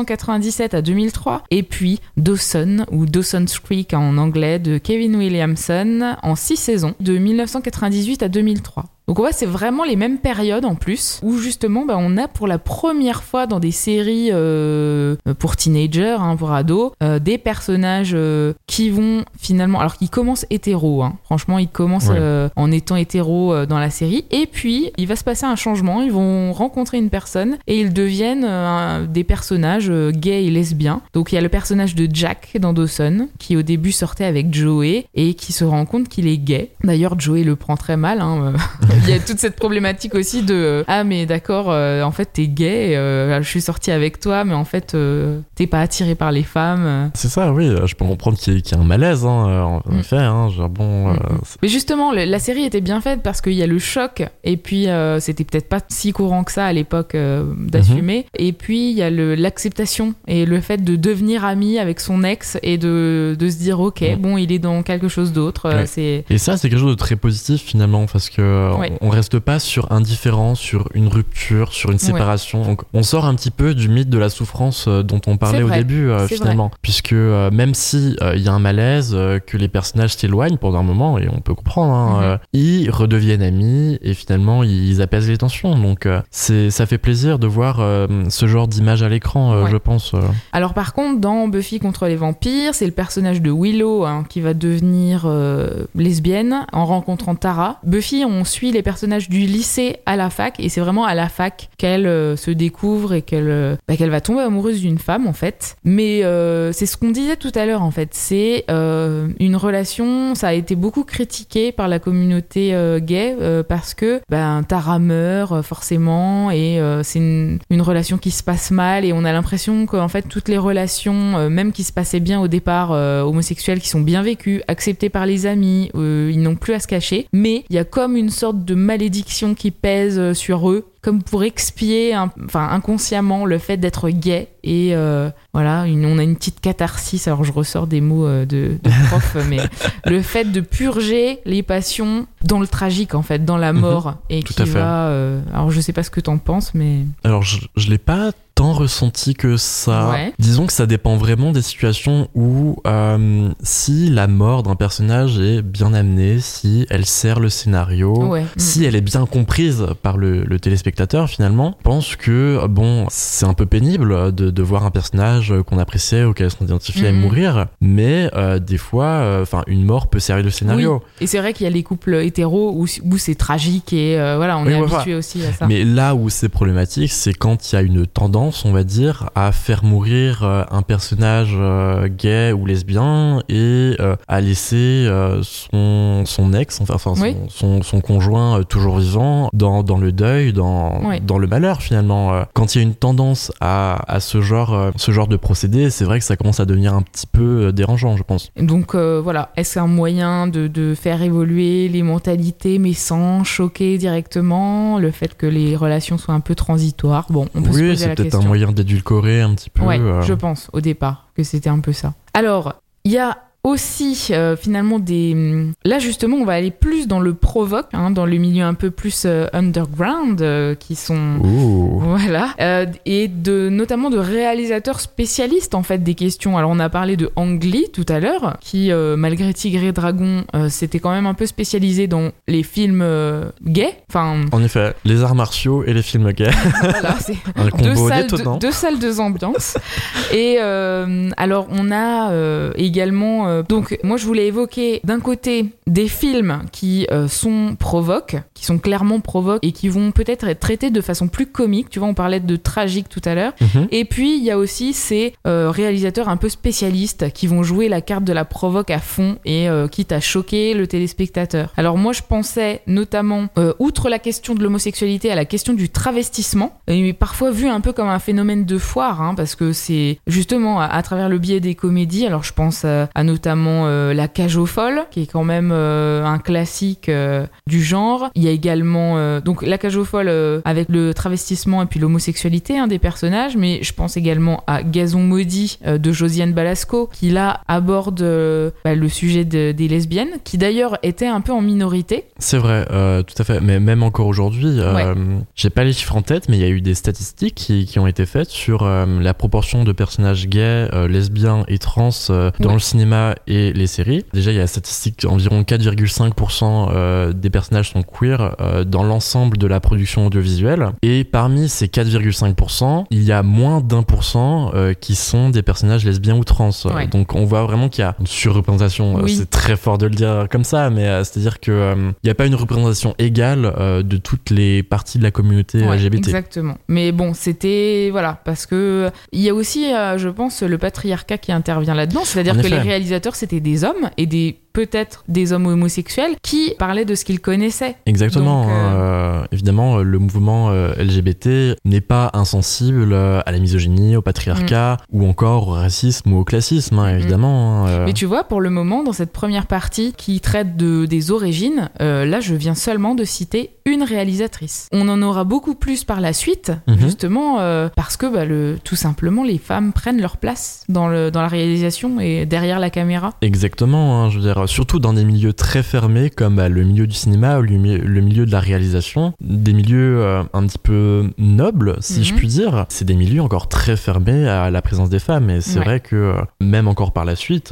1997 à 2003, et puis Dawson ou Dawson's Creek en anglais de Kevin Williamson en 6 saisons de 1998 à 2003. Donc on voit, c'est vraiment les mêmes périodes en plus, où justement on a pour la première fois dans des séries pour teenagers, pour ados, des personnages qui vont finalement, alors qu'ils commencent hétéros, franchement ils commencent en étant hétéros dans la série, et puis il va se passer un changement, ils vont rencontrer une personne et ils deviennent des personnages gays et lesbiens. Donc il y a le personnage de Jack dans Dawson, qui au début sortait avec Joey et qui se rend compte qu'il est gay. D'ailleurs Joey le prend très mal, il y a toute cette problématique aussi de ah mais d'accord, en fait t'es gay, je suis sortie avec toi, mais en fait t'es pas attiré par les femmes. C'est ça, oui, je peux comprendre qu'il y a un malaise, en effet, genre bon. Mais justement, la série était bien faite parce qu'il y a le choc, et puis c'était peut-être pas si courant que ça à l'époque d'assumer, et puis il y a l'acceptation et le fait de devenir ami avec son ex et de se dire ok, bon il est dans quelque chose d'autre. Et ça c'est quelque chose de très positif finalement, parce que on reste pas sur un différend, sur une rupture, sur une séparation. Donc on sort un petit peu du mythe de la souffrance dont on parlait au début finalement, puisque même si il y a un malaise, que les personnages s'éloignent pendant un moment, et on peut comprendre, ils redeviennent amis et finalement ils apaisent les tensions. Donc ça fait plaisir de voir ce genre d'image à l'écran, je pense. Alors par contre, dans Buffy contre les vampires, c'est le personnage de Willow qui va devenir lesbienne en rencontrant Tara. Buffy, on suit les personnages du lycée à la fac, et c'est vraiment à la fac qu'elle se découvre et qu'elle va tomber amoureuse d'une femme en fait. Mais c'est ce qu'on disait tout à l'heure en fait, c'est une relation, ça a été beaucoup critiqué par la communauté gay parce que Tara meurt forcément, et c'est une relation qui se passe mal, et on a l'impression qu'en fait toutes les relations, même qui se passaient bien au départ, homosexuelles, qui sont bien vécues, acceptées par les amis, ils n'ont plus à se cacher, mais il y a comme une sorte de malédiction qui pèse sur eux, comme pour expier inconsciemment le fait d'être gay, et voilà, on a une petite catharsis, alors je ressors des mots de prof, mais le fait de purger les passions dans le tragique en fait, dans la mort, et tout qui va alors je sais pas ce que t'en penses, mais alors je l'ai pas tant ressenti que ça. Disons que ça dépend vraiment des situations où si la mort d'un personnage est bien amenée, si elle sert le scénario, si elle est bien comprise par le téléspectateur, téléspectateurs finalement pensent que bon, c'est un peu pénible de voir un personnage qu'on appréciait, auquel on s'identifiait mourir, mais des fois, une mort peut servir de scénario. Oui. Et c'est vrai qu'il y a les couples hétéros où c'est tragique et on est habitué aussi à ça. Mais là où c'est problématique, c'est quand il y a une tendance, on va dire, à faire mourir un personnage gay ou lesbien et à laisser son ex, son conjoint toujours vivant dans le deuil, dans le malheur finalement. Quand il y a une tendance à ce genre de procédé, c'est vrai que ça commence à devenir un petit peu dérangeant, je pense. Donc est-ce un moyen de faire évoluer les mentalités mais sans choquer directement, le fait que les relations soient un peu transitoires? Bon, on peut se poser la question. Oui, c'est peut-être un moyen d'édulcorer un petit peu. Ouais, je pense au départ que c'était un peu ça. Alors, il y a aussi finalement là justement on va aller plus dans le provoque, dans le milieu un peu plus underground qui sont et notamment de réalisateurs spécialistes en fait des questions. Alors on a parlé de Ang Lee tout à l'heure qui malgré Tigre et Dragon c'était quand même un peu spécialisé dans les films gays. En effet, les arts martiaux et les films gays. Voilà, c'est un combo étonnant. Deux salles, deux ambiances. Et alors on a également donc moi je voulais évoquer d'un côté des films qui sont clairement provoques et qui vont peut-être être traités de façon plus comique. Tu vois, on parlait de tragique tout à l'heure. Et puis il y a aussi ces réalisateurs un peu spécialistes qui vont jouer la carte de la provoque à fond et quitte à choquer le téléspectateur. Alors moi je pensais notamment outre la question de l'homosexualité à la question du travestissement, et parfois vu un peu comme un phénomène de foire, parce que c'est justement à travers le biais des comédies. Alors je pense à notamment La Cage aux folles, qui est quand même un classique du genre. Il y a également donc La Cage aux folles avec le travestissement et puis l'homosexualité des personnages, mais je pense également à Gazon maudit de Josiane Balasco, qui là aborde le sujet des lesbiennes, qui d'ailleurs était un peu en minorité. C'est vrai, tout à fait, mais même encore aujourd'hui, j'ai pas les chiffres en tête, mais il y a eu des statistiques qui ont été faites sur la proportion de personnages gays, lesbiens et trans dans le cinéma et les séries. Déjà, il y a la statistique, environ 4,5% des personnages sont queer dans l'ensemble de la production audiovisuelle. Et parmi ces 4,5%, il y a moins d'1% qui sont des personnages lesbiens ou trans. Donc on voit vraiment qu'il y a une surreprésentation. C'est très fort de le dire comme ça, mais c'est-à-dire que il n'y a pas une représentation égale de toutes les parties de la communauté LGBT. Exactement. Mais bon, c'était... Voilà, parce que il y a aussi, je pense, le patriarcat qui intervient là-dedans. C'est-à-dire que les réalisateurs, c'était des hommes et peut-être des hommes homosexuels qui parlaient de ce qu'ils connaissaient. Exactement. Donc, évidemment, le mouvement LGBT n'est pas insensible à la misogynie, au patriarcat ou encore au racisme ou au classisme, évidemment. Mais tu vois, pour le moment, dans cette première partie qui traite des origines, là, je viens seulement de citer une réalisatrice. On en aura beaucoup plus par la suite, justement, parce que tout simplement, les femmes prennent leur place dans la réalisation et derrière la caméra. Exactement, je veux dire, surtout dans des milieux très fermés comme le milieu du cinéma ou le milieu de la réalisation, des milieux un petit peu nobles, si je puis dire. C'est des milieux encore très fermés à la présence des femmes, et c'est vrai que même encore par la suite,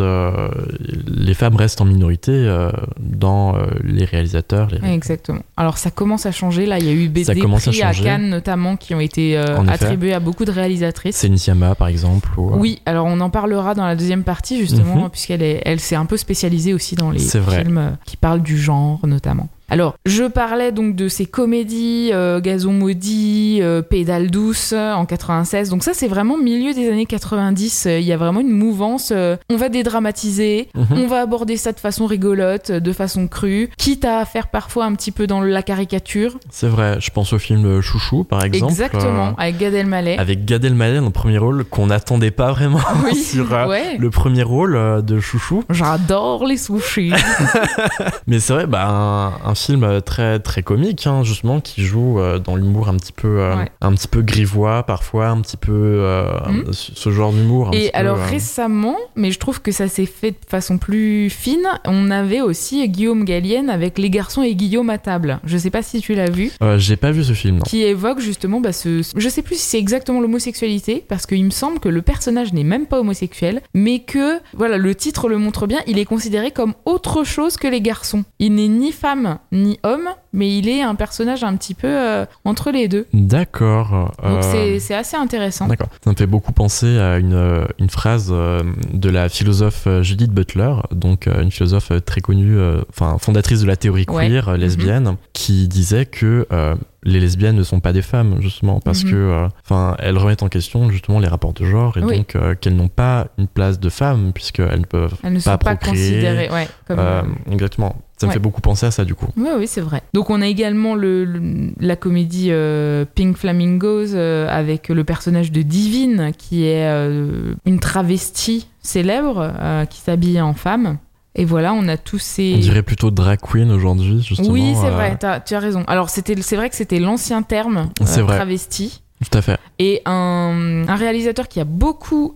les femmes restent en minorité dans les réalisateurs. Exactement. Alors ça commence à changer, là il y a eu des prix à Cannes notamment qui ont été attribués à beaucoup de réalisatrices. Céline Sciamma par exemple. Oui, alors on en parlera dans la deuxième partie justement, puisqu'elle s'est un peu spécialisée aussi dans les films qui parlent du genre notamment. Alors, je parlais donc de ces comédies, Gazon maudit, Pédale douce en 96. Donc ça, c'est vraiment milieu des années 90. Il y a vraiment une mouvance. On va dédramatiser, on va aborder ça de façon rigolote, de façon crue, quitte à faire parfois un petit peu dans la caricature. C'est vrai, je pense au film Chouchou, par exemple. Exactement, avec Gad Elmaleh. Avec Gad Elmaleh dans le premier rôle, qu'on n'attendait pas vraiment sur le premier rôle de Chouchou. J'adore les sushis. Mais c'est vrai, un film très très comique, justement, qui joue dans l'humour un petit peu grivois parfois, un petit peu ce genre d'humour. Et alors récemment, mais je trouve que ça s'est fait de façon plus fine, on avait aussi Guillaume Gallienne avec Les garçons et Guillaume à table. Je sais pas si tu l'as vu. J'ai pas vu ce film, non. Qui évoque justement je sais plus si c'est exactement l'homosexualité, parce qu'il me semble que le personnage n'est même pas homosexuel, mais que voilà, le titre le montre bien, il est considéré comme autre chose que les garçons. Il n'est ni femme ni homme, mais il est un personnage un petit peu entre les deux. D'accord. Donc c'est assez intéressant. D'accord. Ça me fait beaucoup penser à une phrase de la philosophe Judith Butler, donc une philosophe très connue, fondatrice de la théorie queer, lesbienne, qui disait que les lesbiennes ne sont pas des femmes, justement, parce que elles remettent en question justement les rapports de genre et donc qu'elles n'ont pas une place de femme puisqu'elles ne peuvent pas procréer. Comme exactement. Ça me fait beaucoup penser à ça, du coup. Oui, c'est vrai. Donc, on a également la comédie Pink Flamingos avec le personnage de Divine, qui est une travestie célèbre qui s'habille en femme. Et voilà, on a tous ces... On dirait plutôt drag queen aujourd'hui, justement. Oui, c'est vrai, tu as raison. Alors, c'est vrai que c'était l'ancien terme, travesti. Tout à fait. Et un réalisateur qui a beaucoup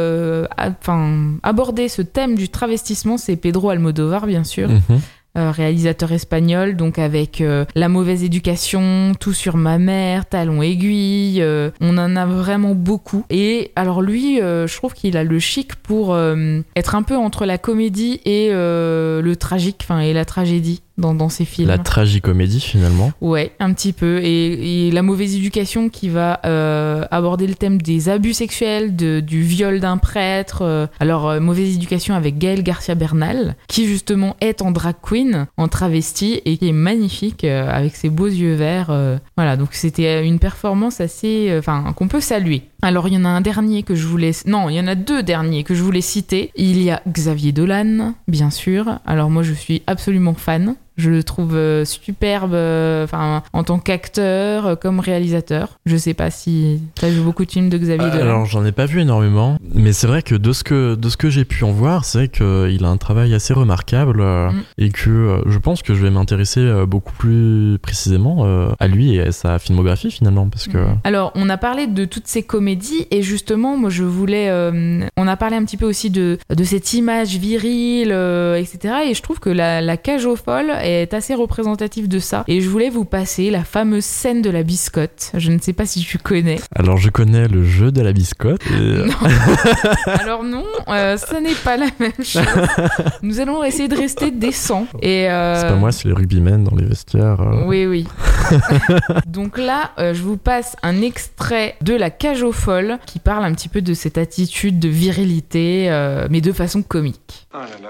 abordé ce thème du travestissement, c'est Pedro Almodóvar, bien sûr. Réalisateur espagnol, donc avec La mauvaise éducation, Tout sur ma mère, Talons aiguilles, on en a vraiment beaucoup. Et alors lui, je trouve qu'il a le chic pour être un peu entre la comédie et le tragique, et la tragédie dans ses films. La tragicomédie, finalement. Ouais, un petit peu. Et La mauvaise éducation qui va aborder le thème des abus sexuels, du viol d'un prêtre. Mauvaise éducation avec Gaël Garcia Bernal, qui justement est en drag queen, en travesti, et qui est magnifique avec ses beaux yeux verts. Voilà, donc c'était une performance assez... qu'on peut saluer. Alors, il y en a un dernier que je voulais... Non, il y en a deux derniers que je voulais citer. Il y a Xavier Dolan, bien sûr. Alors moi, je suis absolument fan. Je le trouve superbe en tant qu'acteur, comme réalisateur. Je sais pas si tu as vu beaucoup de films de Xavier Dolan. Alors, j'en ai pas vu énormément, mais c'est vrai que de ce que j'ai pu en voir, c'est qu'il a un travail assez remarquable et que je pense que je vais m'intéresser beaucoup plus précisément à lui et à sa filmographie, finalement, parce que... Alors, on a parlé de toutes ces comédies et justement, moi, je voulais... on a parlé un petit peu aussi de cette image virile, etc. Et je trouve que la cage aux folles est assez représentatif de ça. Et je voulais vous passer la fameuse scène de la biscotte. Je ne sais pas si tu connais. Alors, je connais le jeu de la biscotte. Et... Non. Alors non, ça n'est pas la même chose. Nous allons essayer de rester décents. Et c'est pas moi, c'est les rugbymen dans les vestiaires. Oui. Donc là, je vous passe un extrait de La cage aux folles qui parle un petit peu de cette attitude de virilité, mais de façon comique. Oh là là.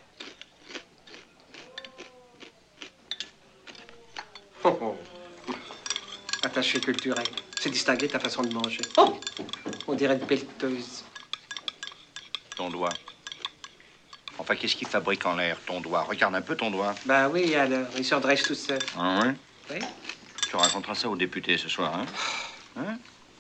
Oh. Attaché culturel. C'est distingué ta façon de manger. Oh, on dirait une pelleteuse. Ton doigt. Enfin, qu'est-ce qu'il fabrique en l'air, ton doigt? Regarde un peu ton doigt. Bah oui, alors, il se redresse tout seul. Ah ouais? Oui. Tu raconteras ça aux députés ce soir, hein?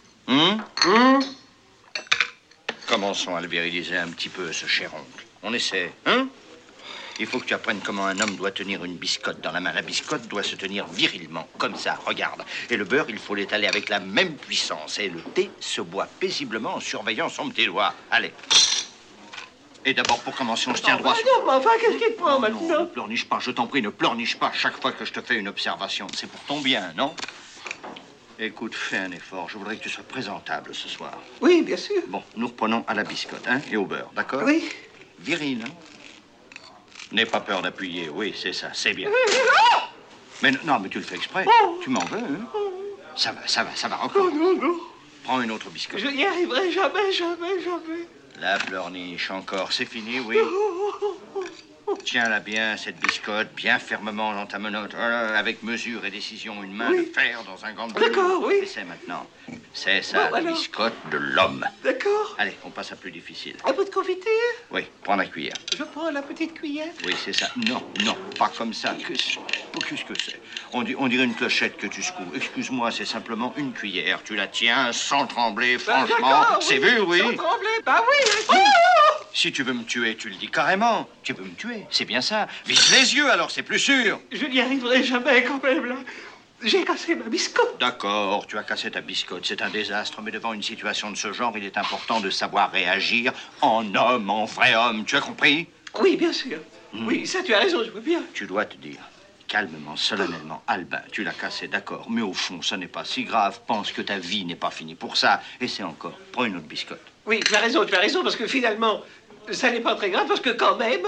Commençons à le viriliser un petit peu, ce cher oncle. On essaie, hein? Il faut que tu apprennes comment un homme doit tenir une biscotte dans la main. La biscotte doit se tenir virilement, comme ça, regarde. Et le beurre, il faut l'étaler avec la même puissance. Et le thé se boit paisiblement en surveillant son petit doigt. Allez. Et d'abord, pour commencer, on se tient droit. Non, mais enfin, qu'est-ce qu'il te prend maintenant? Non, ne pleurniche pas, je t'en prie, ne pleurniche pas chaque fois que je te fais une observation. C'est pour ton bien, non? Écoute, fais un effort. Je voudrais que tu sois présentable ce soir. Oui, bien sûr. Bon, nous reprenons à la biscotte, hein, et au beurre, d'accord? Oui. Viril, hein? N'aie pas peur d'appuyer, oui, c'est ça, c'est bien. Mais non, mais tu le fais exprès. Tu m'en veux, hein? Ça va, encore. Non. Prends une autre biscotte. Je n'y arriverai jamais. La pleurniche, encore, c'est fini, oui. Tiens-la bien, cette biscotte, bien fermement dans ta menotte, avec mesure et décision, une main de fer dans un gant de velours. D'accord, oui. C'est maintenant. C'est ça, la biscotte de l'homme. D'accord. Allez, on passe à plus difficile. Un peu de confiture? Oui, prends la cuillère. Je prends la petite cuillère? Oui, c'est ça. Non, pas comme ça. Qu'est-ce que c'est? On dirait une clochette que tu secoues. Excuse-moi, c'est simplement une cuillère. Tu la tiens sans trembler, franchement. C'est vu, oui? Sans trembler, bah oui. Si tu veux me tuer, tu le dis carrément. Tu veux me tuer, c'est bien ça. Vise les yeux, alors c'est plus sûr. Je n'y arriverai jamais quand même, là. J'ai cassé ma biscotte. D'accord, tu as cassé ta biscotte. C'est un désastre, mais devant une situation de ce genre, il est important de savoir réagir en homme, en vrai homme. Tu as compris? Oui, bien sûr. Oui, ça, tu as raison, je veux bien. Tu dois te dire, calmement, solennellement, Albin, tu l'as cassé, d'accord, mais au fond, ça n'est pas si grave. Pense que ta vie n'est pas finie pour ça. Essaie encore. Prends une autre biscotte. Oui, tu as raison, parce que finalement, ça n'est pas très grave, parce que quand même,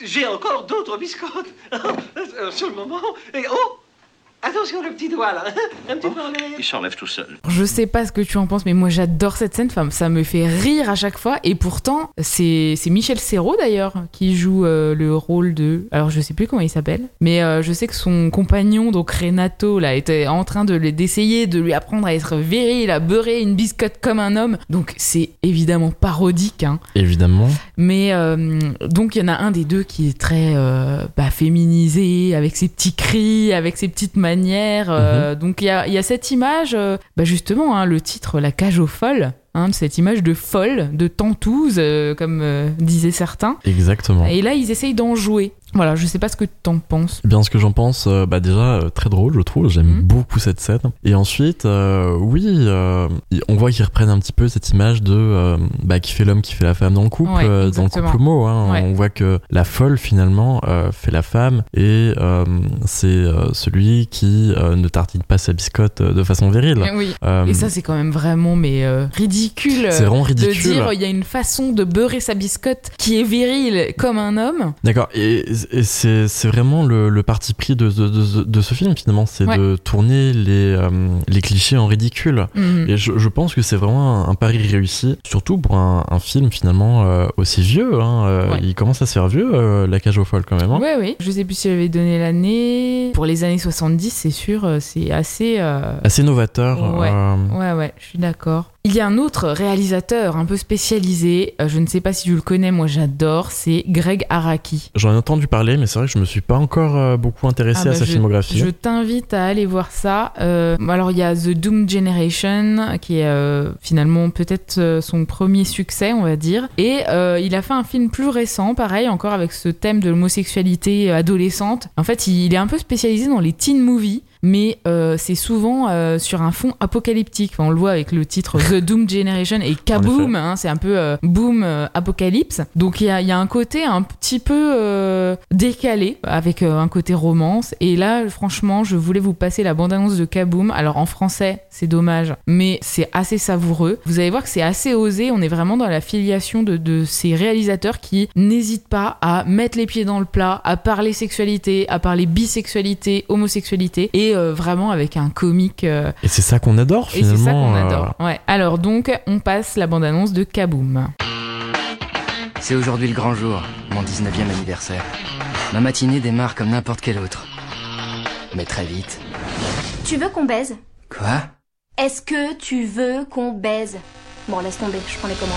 J'ai encore d'autres biscottes. Sur le moment. Et oh, attention le petit doigt là. Un petit peu en l'air. Il s'enlève tout seul. Je sais pas ce que tu en penses, mais moi j'adore cette scène. Enfin, ça me fait rire à chaque fois. Et pourtant, c'est Michel Serrault d'ailleurs qui joue le rôle de. Alors je sais plus comment il s'appelle, mais je sais que son compagnon, donc Renato, là, était en train d'essayer de lui apprendre à être viril, à beurrer une biscotte comme un homme. Donc c'est évidemment parodique, hein. Évidemment. Mais donc il y en a un des deux qui est très féminisé, avec ses petits cris, avec ses petites manières. Donc il y a cette image, justement, hein, le titre La cage aux folles, hein, cette image de folle, de tentouse, comme disaient certains. Exactement. Et là, ils essayent d'en jouer. Voilà, je sais pas ce que t'en penses. Bien, ce que j'en pense, déjà très drôle, je trouve. J'aime beaucoup cette scène. Et ensuite, on voit qu'ils reprennent un petit peu cette image de qui fait l'homme, qui fait la femme dans le couple, dans le couple homo. Hein. Ouais. On voit que la folle finalement fait la femme et c'est celui qui ne tartine pas sa biscotte de façon virile. Oui. Et ça, c'est quand même vraiment ridicule. C'est vraiment ridicule. De dire il y a une façon de beurrer sa biscotte qui est virile comme un homme. D'accord. Et c'est vraiment le parti pris de ce film finalement, c'est de tourner les clichés en ridicule. Et je pense que c'est vraiment un pari réussi, surtout pour un film finalement aussi vieux. Hein. Il commence à se faire vieux, La cage aux folles quand même. Hein. Oui. Je sais plus si j'avais donné l'année. Pour les années 70, c'est sûr, c'est assez... assez novateur. Ouais, je suis d'accord. Il y a un autre réalisateur un peu spécialisé, je ne sais pas si tu le connais, moi j'adore, c'est Gregg Araki. J'en ai entendu parler, mais c'est vrai que je me suis pas encore beaucoup intéressé à sa filmographie. Je t'invite à aller voir ça. Alors il y a The Doom Generation, qui est finalement peut-être son premier succès, on va dire. Et il a fait un film plus récent, pareil, encore avec ce thème de l'homosexualité adolescente. En fait, il est un peu spécialisé dans les teen movies. Mais c'est souvent sur un fond apocalyptique. Enfin, on le voit avec le titre The Doom Generation et Kaboom, hein, c'est un peu boom apocalypse. Donc il y a un côté un petit peu décalé avec un côté romance. Et là, franchement, je voulais vous passer la bande-annonce de Kaboom. Alors en français, c'est dommage, mais c'est assez savoureux. Vous allez voir que c'est assez osé. On est vraiment dans la filiation de ces réalisateurs qui n'hésitent pas à mettre les pieds dans le plat, à parler sexualité, à parler bisexualité, homosexualité et vraiment avec un comique. Et c'est ça qu'on adore finalement. Et c'est ça qu'on adore. Ouais. Alors donc, on passe la bande-annonce de Kaboom. C'est aujourd'hui le grand jour, mon 19e anniversaire. Ma matinée démarre comme n'importe quelle autre. Mais très vite. Tu veux qu'on baise ? Quoi ? Est-ce que tu veux qu'on baise ? Bon, laisse tomber, je prends les commandes.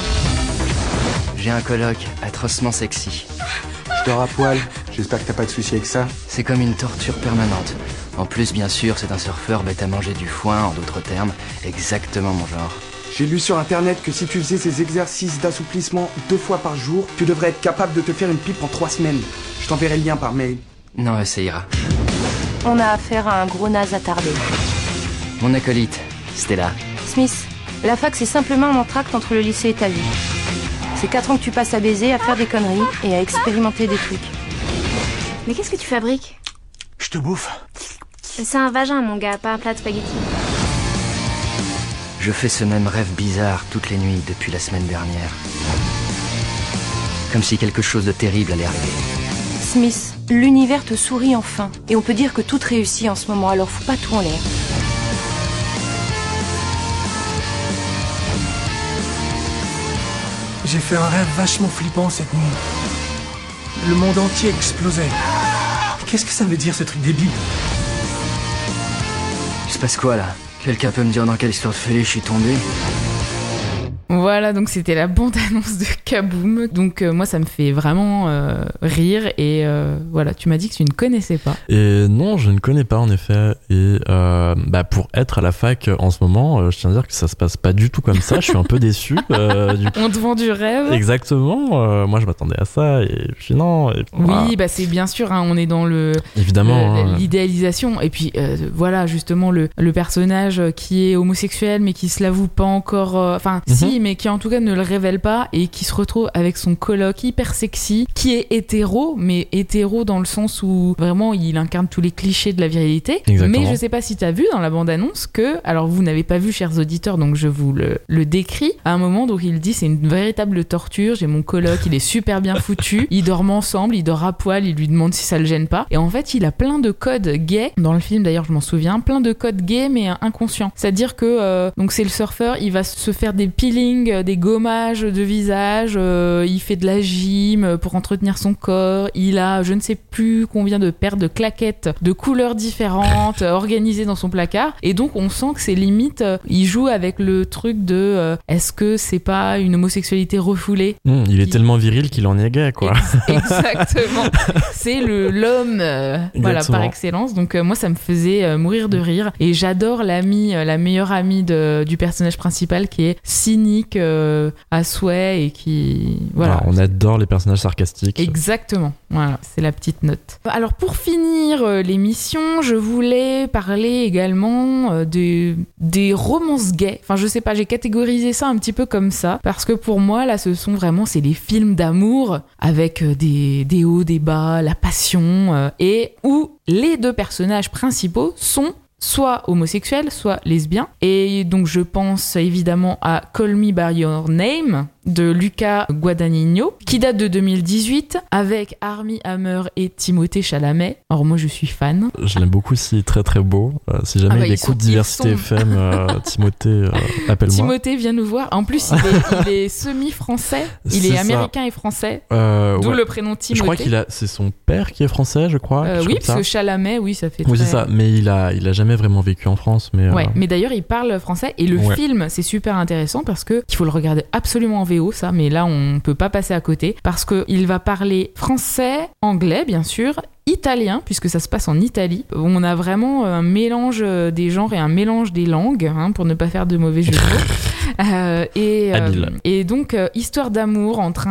J'ai un coloc atrocement sexy. Je dors à poil, j'espère que t'as pas de soucis avec ça. C'est comme une torture permanente. En plus, bien sûr, c'est un surfeur bête à manger du foin, en d'autres termes, exactement mon genre. J'ai lu sur internet que si tu faisais ces exercices d'assouplissement 2 fois par jour, tu devrais être capable de te faire une pipe en 3 semaines. Je t'enverrai le lien par mail. Non, ça ira. On a affaire à un gros naze attardé. Mon acolyte, Stella. Smith, la fac c'est simplement un entracte entre le lycée et ta vie. C'est 4 ans que tu passes à baiser, à faire des conneries et à expérimenter des trucs. Mais qu'est-ce que tu fabriques ? Je te bouffe. C'est un vagin, mon gars, pas un plat de spaghettis. Je fais ce même rêve bizarre toutes les nuits depuis la semaine dernière. Comme si quelque chose de terrible allait arriver. Smith, l'univers te sourit enfin. Et on peut dire que tout réussit en ce moment, alors fous pas tout en l'air. J'ai fait un rêve vachement flippant cette nuit. Le monde entier explosait. Qu'est-ce que ça veut dire ce truc débile ? Il se passe quoi là ? Quelqu'un peut me dire dans quelle histoire de fêlée je suis tombé ? Voilà, donc c'était la bande-annonce de Kaboom. Donc moi, ça me fait vraiment rire. Et voilà, tu m'as dit que tu ne connaissais pas. Et non, je ne connais pas en effet. Et pour être à la fac en ce moment, je tiens à dire que ça se passe pas du tout comme ça. Je suis un peu déçu. Du coup. On te vend du rêve. Exactement. Moi, je m'attendais à ça. Et puis non. Et, oui, c'est bien sûr. Hein, on est dans l'idéalisation. Et puis voilà, justement, le personnage qui est homosexuel mais qui se l'avoue pas encore. Enfin, si. Oui, mais qui en tout cas ne le révèle pas et qui se retrouve avec son coloc hyper sexy, qui est hétéro, mais hétéro dans le sens où vraiment il incarne tous les clichés de la virilité. Exactement. Mais je sais pas si t'as vu dans la bande-annonce que, alors vous n'avez pas vu, chers auditeurs, donc je vous le décris. À un moment, donc il dit c'est une véritable torture, j'ai mon coloc, il est super bien foutu, ils dorment ensemble, il dort à poil, il lui demande si ça le gêne pas. Et en fait, il a plein de codes gays, dans le film d'ailleurs je m'en souviens, plein de codes gays mais inconscients. C'est-à-dire que, donc c'est le surfeur, il va se faire des peelings, des gommages de visage, il fait de la gym pour entretenir son corps, il a je ne sais plus combien de paires de claquettes de couleurs différentes organisées dans son placard, et donc on sent que c'est limite, il joue avec le truc de est-ce que c'est pas une homosexualité refoulée. Il est tellement viril qu'il en est gay, quoi. Exactement. C'est l'homme voilà, par excellence. Donc moi ça me faisait mourir de rire, et j'adore la meilleure amie du personnage principal qui est cynique à souhait et qui voilà. On adore les personnages sarcastiques. Exactement. Voilà, c'est la petite note. Alors pour finir l'émission, je voulais parler également des romances gays. Enfin je sais pas, j'ai catégorisé ça un petit peu comme ça parce que pour moi là c'est les films d'amour avec des hauts, des bas, la passion et où les deux personnages principaux sont soit homosexuels, soit lesbiens. Et donc je pense évidemment à Call Me By Your Name de Luca Guadagnino, qui date de 2018, avec Armie Hammer et Timothée Chalamet. Alors moi je suis fan. Je l'aime beaucoup, c'est très très beau. Si jamais il écoute Diversité FM, Timothée, appelle-moi. Timothée vient nous voir. En plus il est semi-français, il est américain et français, d'où le prénom Timothée. Je crois c'est son père qui est français, je crois. Oui, parce que Chalamet, oui, ça fait très... Oui, c'est ça, mais il a jamais vraiment vécu en France. Ouais, mais d'ailleurs il parle français, et le film c'est super intéressant parce que il faut le regarder absolument en VO, ça, mais là on peut pas passer à côté parce que il va parler français, anglais bien sûr, italien, puisque ça se passe en Italie. On a vraiment un mélange des genres et un mélange des langues, pour ne pas faire de mauvais jeu de mots. Et donc, histoire d'amour entre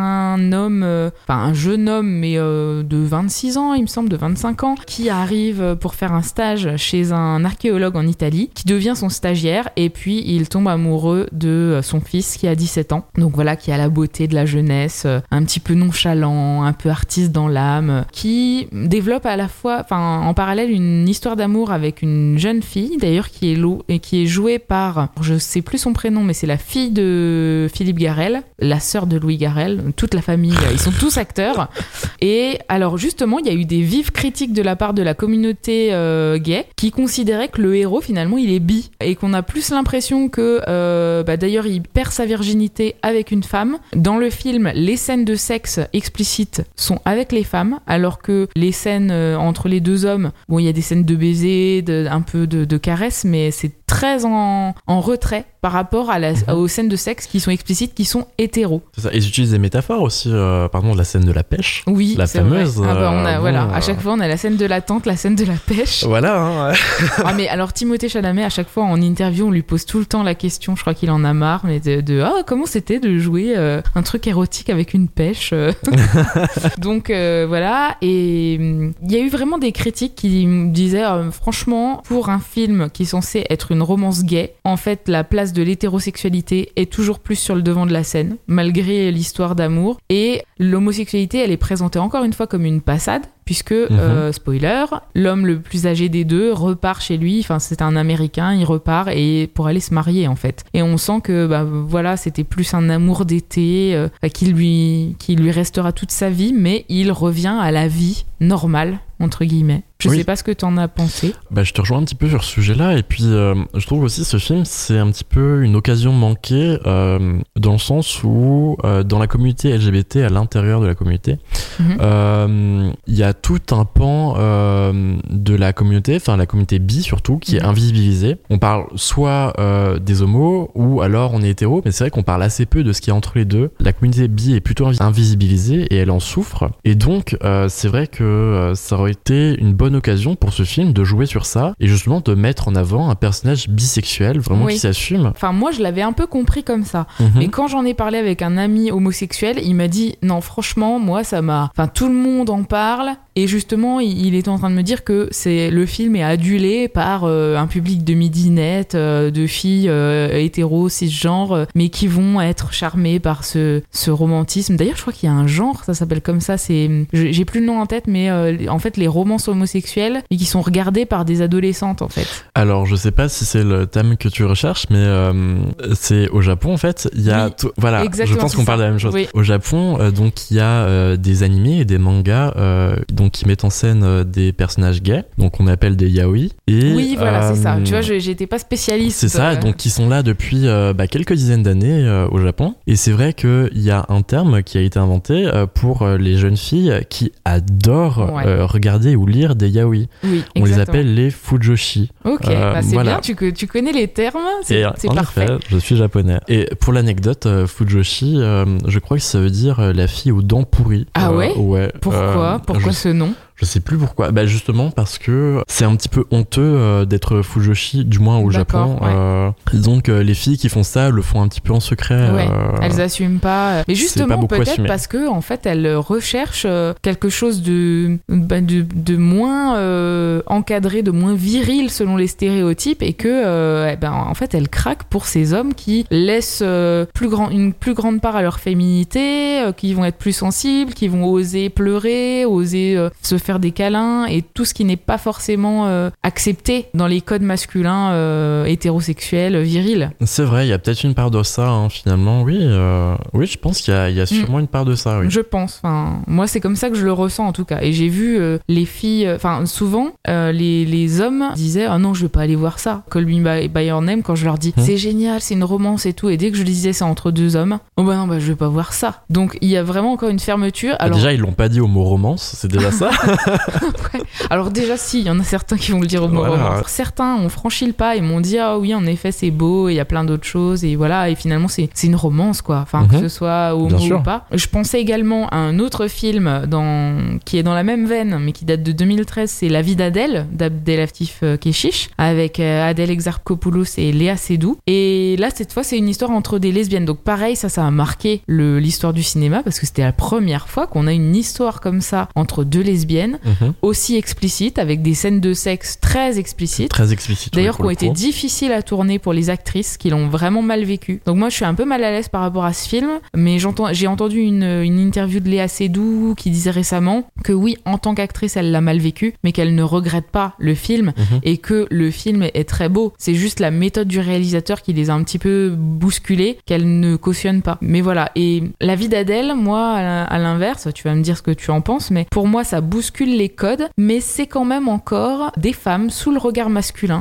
un jeune homme, mais de 26 ans, il me semble, de 25 ans, qui arrive pour faire un stage chez un archéologue en Italie, qui devient son stagiaire, et puis il tombe amoureux de son fils qui a 17 ans. Donc voilà, qui a la beauté de la jeunesse, un petit peu nonchalant, un peu artiste dans l'âme, qui développe à la fois, en parallèle, une histoire d'amour avec une jeune fille, d'ailleurs, qui est jouée par, je sais plus son prénom, mais c'est la fille de Philippe Garrel, la sœur de Louis Garrel, toute la famille, ils sont tous acteurs. Et alors, justement, il y a eu des vives critiques de la part de la communauté gay, qui considérait que le héros, finalement, il est bi, et qu'on a plus l'impression que, d'ailleurs, il perd sa virginité avec une femme. Dans le film, les scènes de sexe explicites sont avec les femmes, alors que les scènes entre les deux hommes, bon, il y a des scènes de baisers, un peu de caresses, mais c'est très en retrait par rapport aux scènes de sexe qui sont explicites, qui sont hétéros. C'est ça. Et ils utilisent des métaphores aussi, pardon, de la scène de la pêche. Oui, la fameuse. Voilà, à chaque fois on a la scène de la tente, la scène de la pêche. Voilà. Mais alors Timothée Chalamet, à chaque fois en interview, on lui pose tout le temps la question, je crois qu'il en a marre, mais comment c'était de jouer un truc érotique avec une pêche. Donc voilà, et il y a eu vraiment des critiques qui me disaient franchement, pour un film qui est censé être une romance gay, en fait la place de l'hétérosexualité est toujours plus sur le devant de la scène, malgré l'histoire d'amour, et l'homosexualité elle est présentée encore une fois comme une passade, puisque, spoiler, l'homme le plus âgé des deux repart chez lui, c'est un Américain, il repart et pour aller se marier en fait. Et on sent que voilà, c'était plus un amour d'été qui lui restera toute sa vie, mais il revient à la vie normale, entre guillemets. Je sais pas ce que t'en as pensé. Je te rejoins un petit peu sur ce sujet-là, et puis je trouve aussi ce film, c'est un petit peu une occasion manquée, dans le sens où dans la communauté LGBT, à l'intérieur de la communauté, il y a tout un pan de la communauté, la communauté bi surtout, qui est invisibilisée. On parle soit des homos, ou alors on est hétéro, mais c'est vrai qu'on parle assez peu de ce qu'il y a entre les deux. La communauté bi est plutôt invisibilisée, et elle en souffre, et donc c'est vrai que ça aurait été une bonne occasion pour ce film de jouer sur ça, et justement de mettre en avant un personnage bisexuel vraiment qui s'assume. Moi je l'avais un peu compris comme ça, mais quand j'en ai parlé avec un ami homosexuel, il m'a dit non, franchement, moi ça m'a... tout le monde en parle, Et justement, il était en train de me dire que le film est adulé par un public de midinette, de filles hétéros, cisgenres, mais qui vont être charmées par ce romantisme. D'ailleurs, je crois qu'il y a un genre, ça s'appelle comme ça, j'ai plus le nom en tête, mais en fait, les romances homosexuelles et qui sont regardées par des adolescentes, en fait. Alors, je sais pas si c'est le thème que tu recherches, mais c'est au Japon, en fait. Il y a voilà, je pense qu'on parle de la même chose. Oui. Au Japon, donc, il y a des animés et des mangas donc, qui mettent en scène des personnages gays, donc on appelle des yaoi. Et, oui, voilà, c'est ça. Tu vois, j'étais pas spécialiste. C'est ça, donc qui sont là depuis quelques dizaines d'années au Japon. Et c'est vrai qu'il y a un terme qui a été inventé pour les jeunes filles qui adorent regarder ou lire des yaoi. Oui, on les appelle les fujoshi. Ok, c'est bien, tu connais les termes, c'est parfait. Effet, je suis japonais. Et pour l'anecdote, fujoshi, je crois que ça veut dire la fille aux dents pourries. Ah ouais. Pourquoi ce nom? Je sais plus pourquoi. Bah justement parce que c'est un petit peu honteux d'être fujoshi, du moins au Japon. Donc les filles qui font ça le font un petit peu en secret. Ouais, elles assument pas. Mais justement peut-être parce que en fait elles recherchent quelque chose de moins encadré, de moins viril selon les stéréotypes, et que en fait elles craquent pour ces hommes qui laissent une plus grande part à leur féminité, qui vont être plus sensibles, qui vont oser pleurer, oser se faire des câlins, et tout ce qui n'est pas forcément accepté dans les codes masculins hétérosexuels virils. C'est vrai, il y a peut-être une part de ça finalement. Oui, je pense qu'il y a sûrement une part de ça. Oui. Je pense. Moi, c'est comme ça que je le ressens en tout cas. Et j'ai vu les filles, souvent les hommes disaient non, je veux pas aller voir ça. Call Me by Your Name, quand je leur dis c'est génial, c'est une romance et tout, et dès que je disais c'est entre deux hommes, non, je veux pas voir ça. Donc il y a vraiment encore une fermeture. Alors déjà ils l'ont pas dit au mot romance, c'est déjà ça. Ouais. Alors déjà si, il y en a certains qui vont le dire au mot romance. Certains ont franchi le pas et m'ont dit oui, en effet c'est beau, et il y a plein d'autres choses, et voilà, et finalement c'est une romance quoi, que ce soit homo ou pas. Je pensais également à un autre film qui est dans la même veine mais qui date de 2013, c'est La vie d'Adèle d'Abdelatif Kechiche, avec Adèle Exarchopoulos et Léa Seydoux, et là cette fois c'est une histoire entre des lesbiennes. Donc pareil, ça a marqué l'histoire du cinéma, parce que c'était la première fois qu'on a une histoire comme ça entre deux lesbiennes, aussi explicite, avec des scènes de sexe très explicites. D'ailleurs, qui ont été difficiles à tourner pour les actrices, qui l'ont vraiment mal vécu. Donc moi, je suis un peu mal à l'aise par rapport à ce film, mais j'ai entendu une interview de Léa Seydoux qui disait récemment que oui, en tant qu'actrice, elle l'a mal vécu, mais qu'elle ne regrette pas le film, et que le film est très beau. C'est juste la méthode du réalisateur qui les a un petit peu bousculés, qu'elle ne cautionne pas. Mais voilà. Et La vie d'Adèle, moi, à l'inverse, tu vas me dire ce que tu en penses, mais pour moi, ça bouscule les codes, mais c'est quand même encore des femmes sous le regard masculin,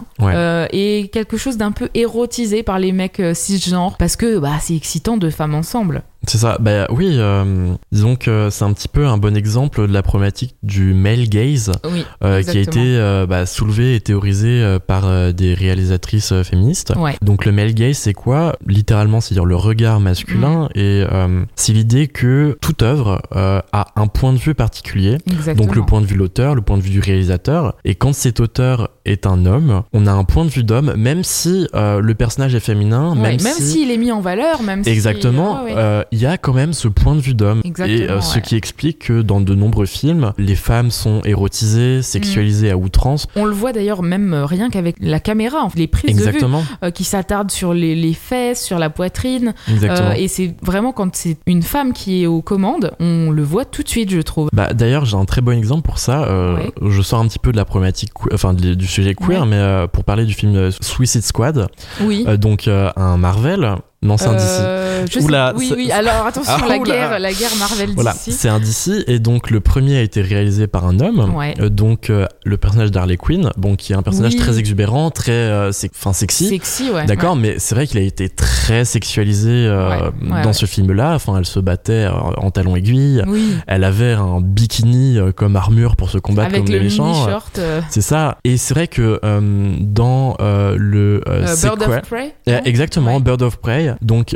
et quelque chose d'un peu érotisé par les mecs cisgenres, parce que c'est excitant, deux femmes ensemble. C'est ça, oui, disons que c'est un petit peu un bon exemple de la problématique du male gaze, qui a été soulevée et théorisée par des réalisatrices féministes. Donc le male gaze, c'est quoi ? Littéralement, c'est-à-dire le regard masculin, et c'est l'idée que toute œuvre a un point de vue particulier. Exactement. Donc le point de vue de l'auteur, le point de vue du réalisateur, et quand cet auteur est un homme, on a un point de vue d'homme, même si le personnage est féminin, même s'il est mis en valeur, même si... Exactement, il y a quand même ce point de vue d'homme. Et ce qui explique que dans de nombreux films, les femmes sont érotisées, sexualisées à outrance. On le voit d'ailleurs même rien qu'avec la caméra, les prises de vue qui s'attardent sur les fesses, sur la poitrine. Et c'est vraiment quand c'est une femme qui est aux commandes, on le voit tout de suite, je trouve. D'ailleurs, j'ai un très bon exemple pour ça. Je sors un petit peu de la problématique, du sujet queer, mais pour parler du film Suicide Squad, donc un Marvel. Non, c'est un DC. Oui. Alors attention, la guerre Marvel DC. Voilà, c'est un DC, et donc le premier a été réalisé par un homme. Donc le personnage d'Harley Quinn, qui est un personnage très exubérant, très sexy. Sexy, ouais. D'accord, mais c'est vrai qu'il a été très sexualisé dans ce film-là. Enfin, elle se battait en talons aiguilles. Elle avait un bikini comme armure pour se combattre avec comme les méchants. Avec le mini-short. C'est ça. Et c'est vrai que dans le Bird of Prey. Exactement, Bird of Prey. Donc, où la réalisatrice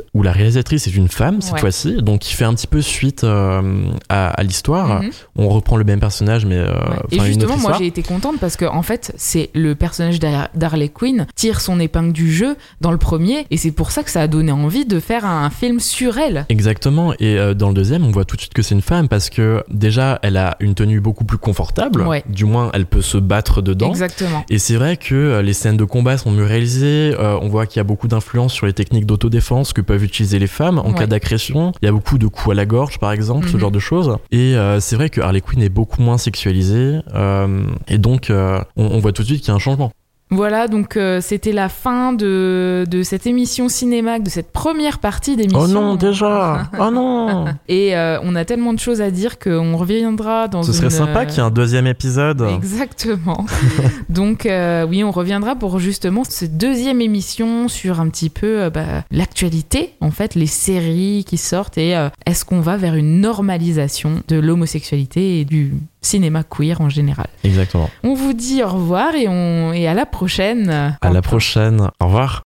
réalisatrice est une femme cette fois-ci, donc qui fait un petit peu suite à l'histoire. On reprend le même personnage, mais et justement, une autre moi j'ai été contente parce que en fait, c'est le personnage d'Harley Quinn tire son épingle du jeu dans le premier, et c'est pour ça que ça a donné envie de faire un film sur elle. Exactement. Et dans le deuxième, on voit tout de suite que c'est une femme parce que déjà, elle a une tenue beaucoup plus confortable. Du moins, elle peut se battre dedans. Exactement. Et c'est vrai que les scènes de combat sont mieux réalisées. On voit qu'il y a beaucoup d'influence sur les techniques d'autodéfense que peuvent utiliser les femmes en cas d'agression. Il y a beaucoup de coups à la gorge, par exemple, ce genre de choses. Et c'est vrai que Harley Quinn est beaucoup moins sexualisée. Et donc, on voit tout de suite qu'il y a un changement. Voilà, donc c'était la fin de cette émission Cinémac, de cette première partie d'émission. Oh non, déjà. Oh non. Et on a tellement de choses à dire qu'on reviendra dans Ce serait sympa qu'il y ait un deuxième épisode. Exactement. Donc oui, on reviendra pour justement cette deuxième émission sur un petit peu l'actualité, en fait, les séries qui sortent et est-ce qu'on va vers une normalisation de l'homosexualité et du cinéma queer en général. Exactement. On vous dit au revoir et à la prochaine. À la prochaine. Au revoir.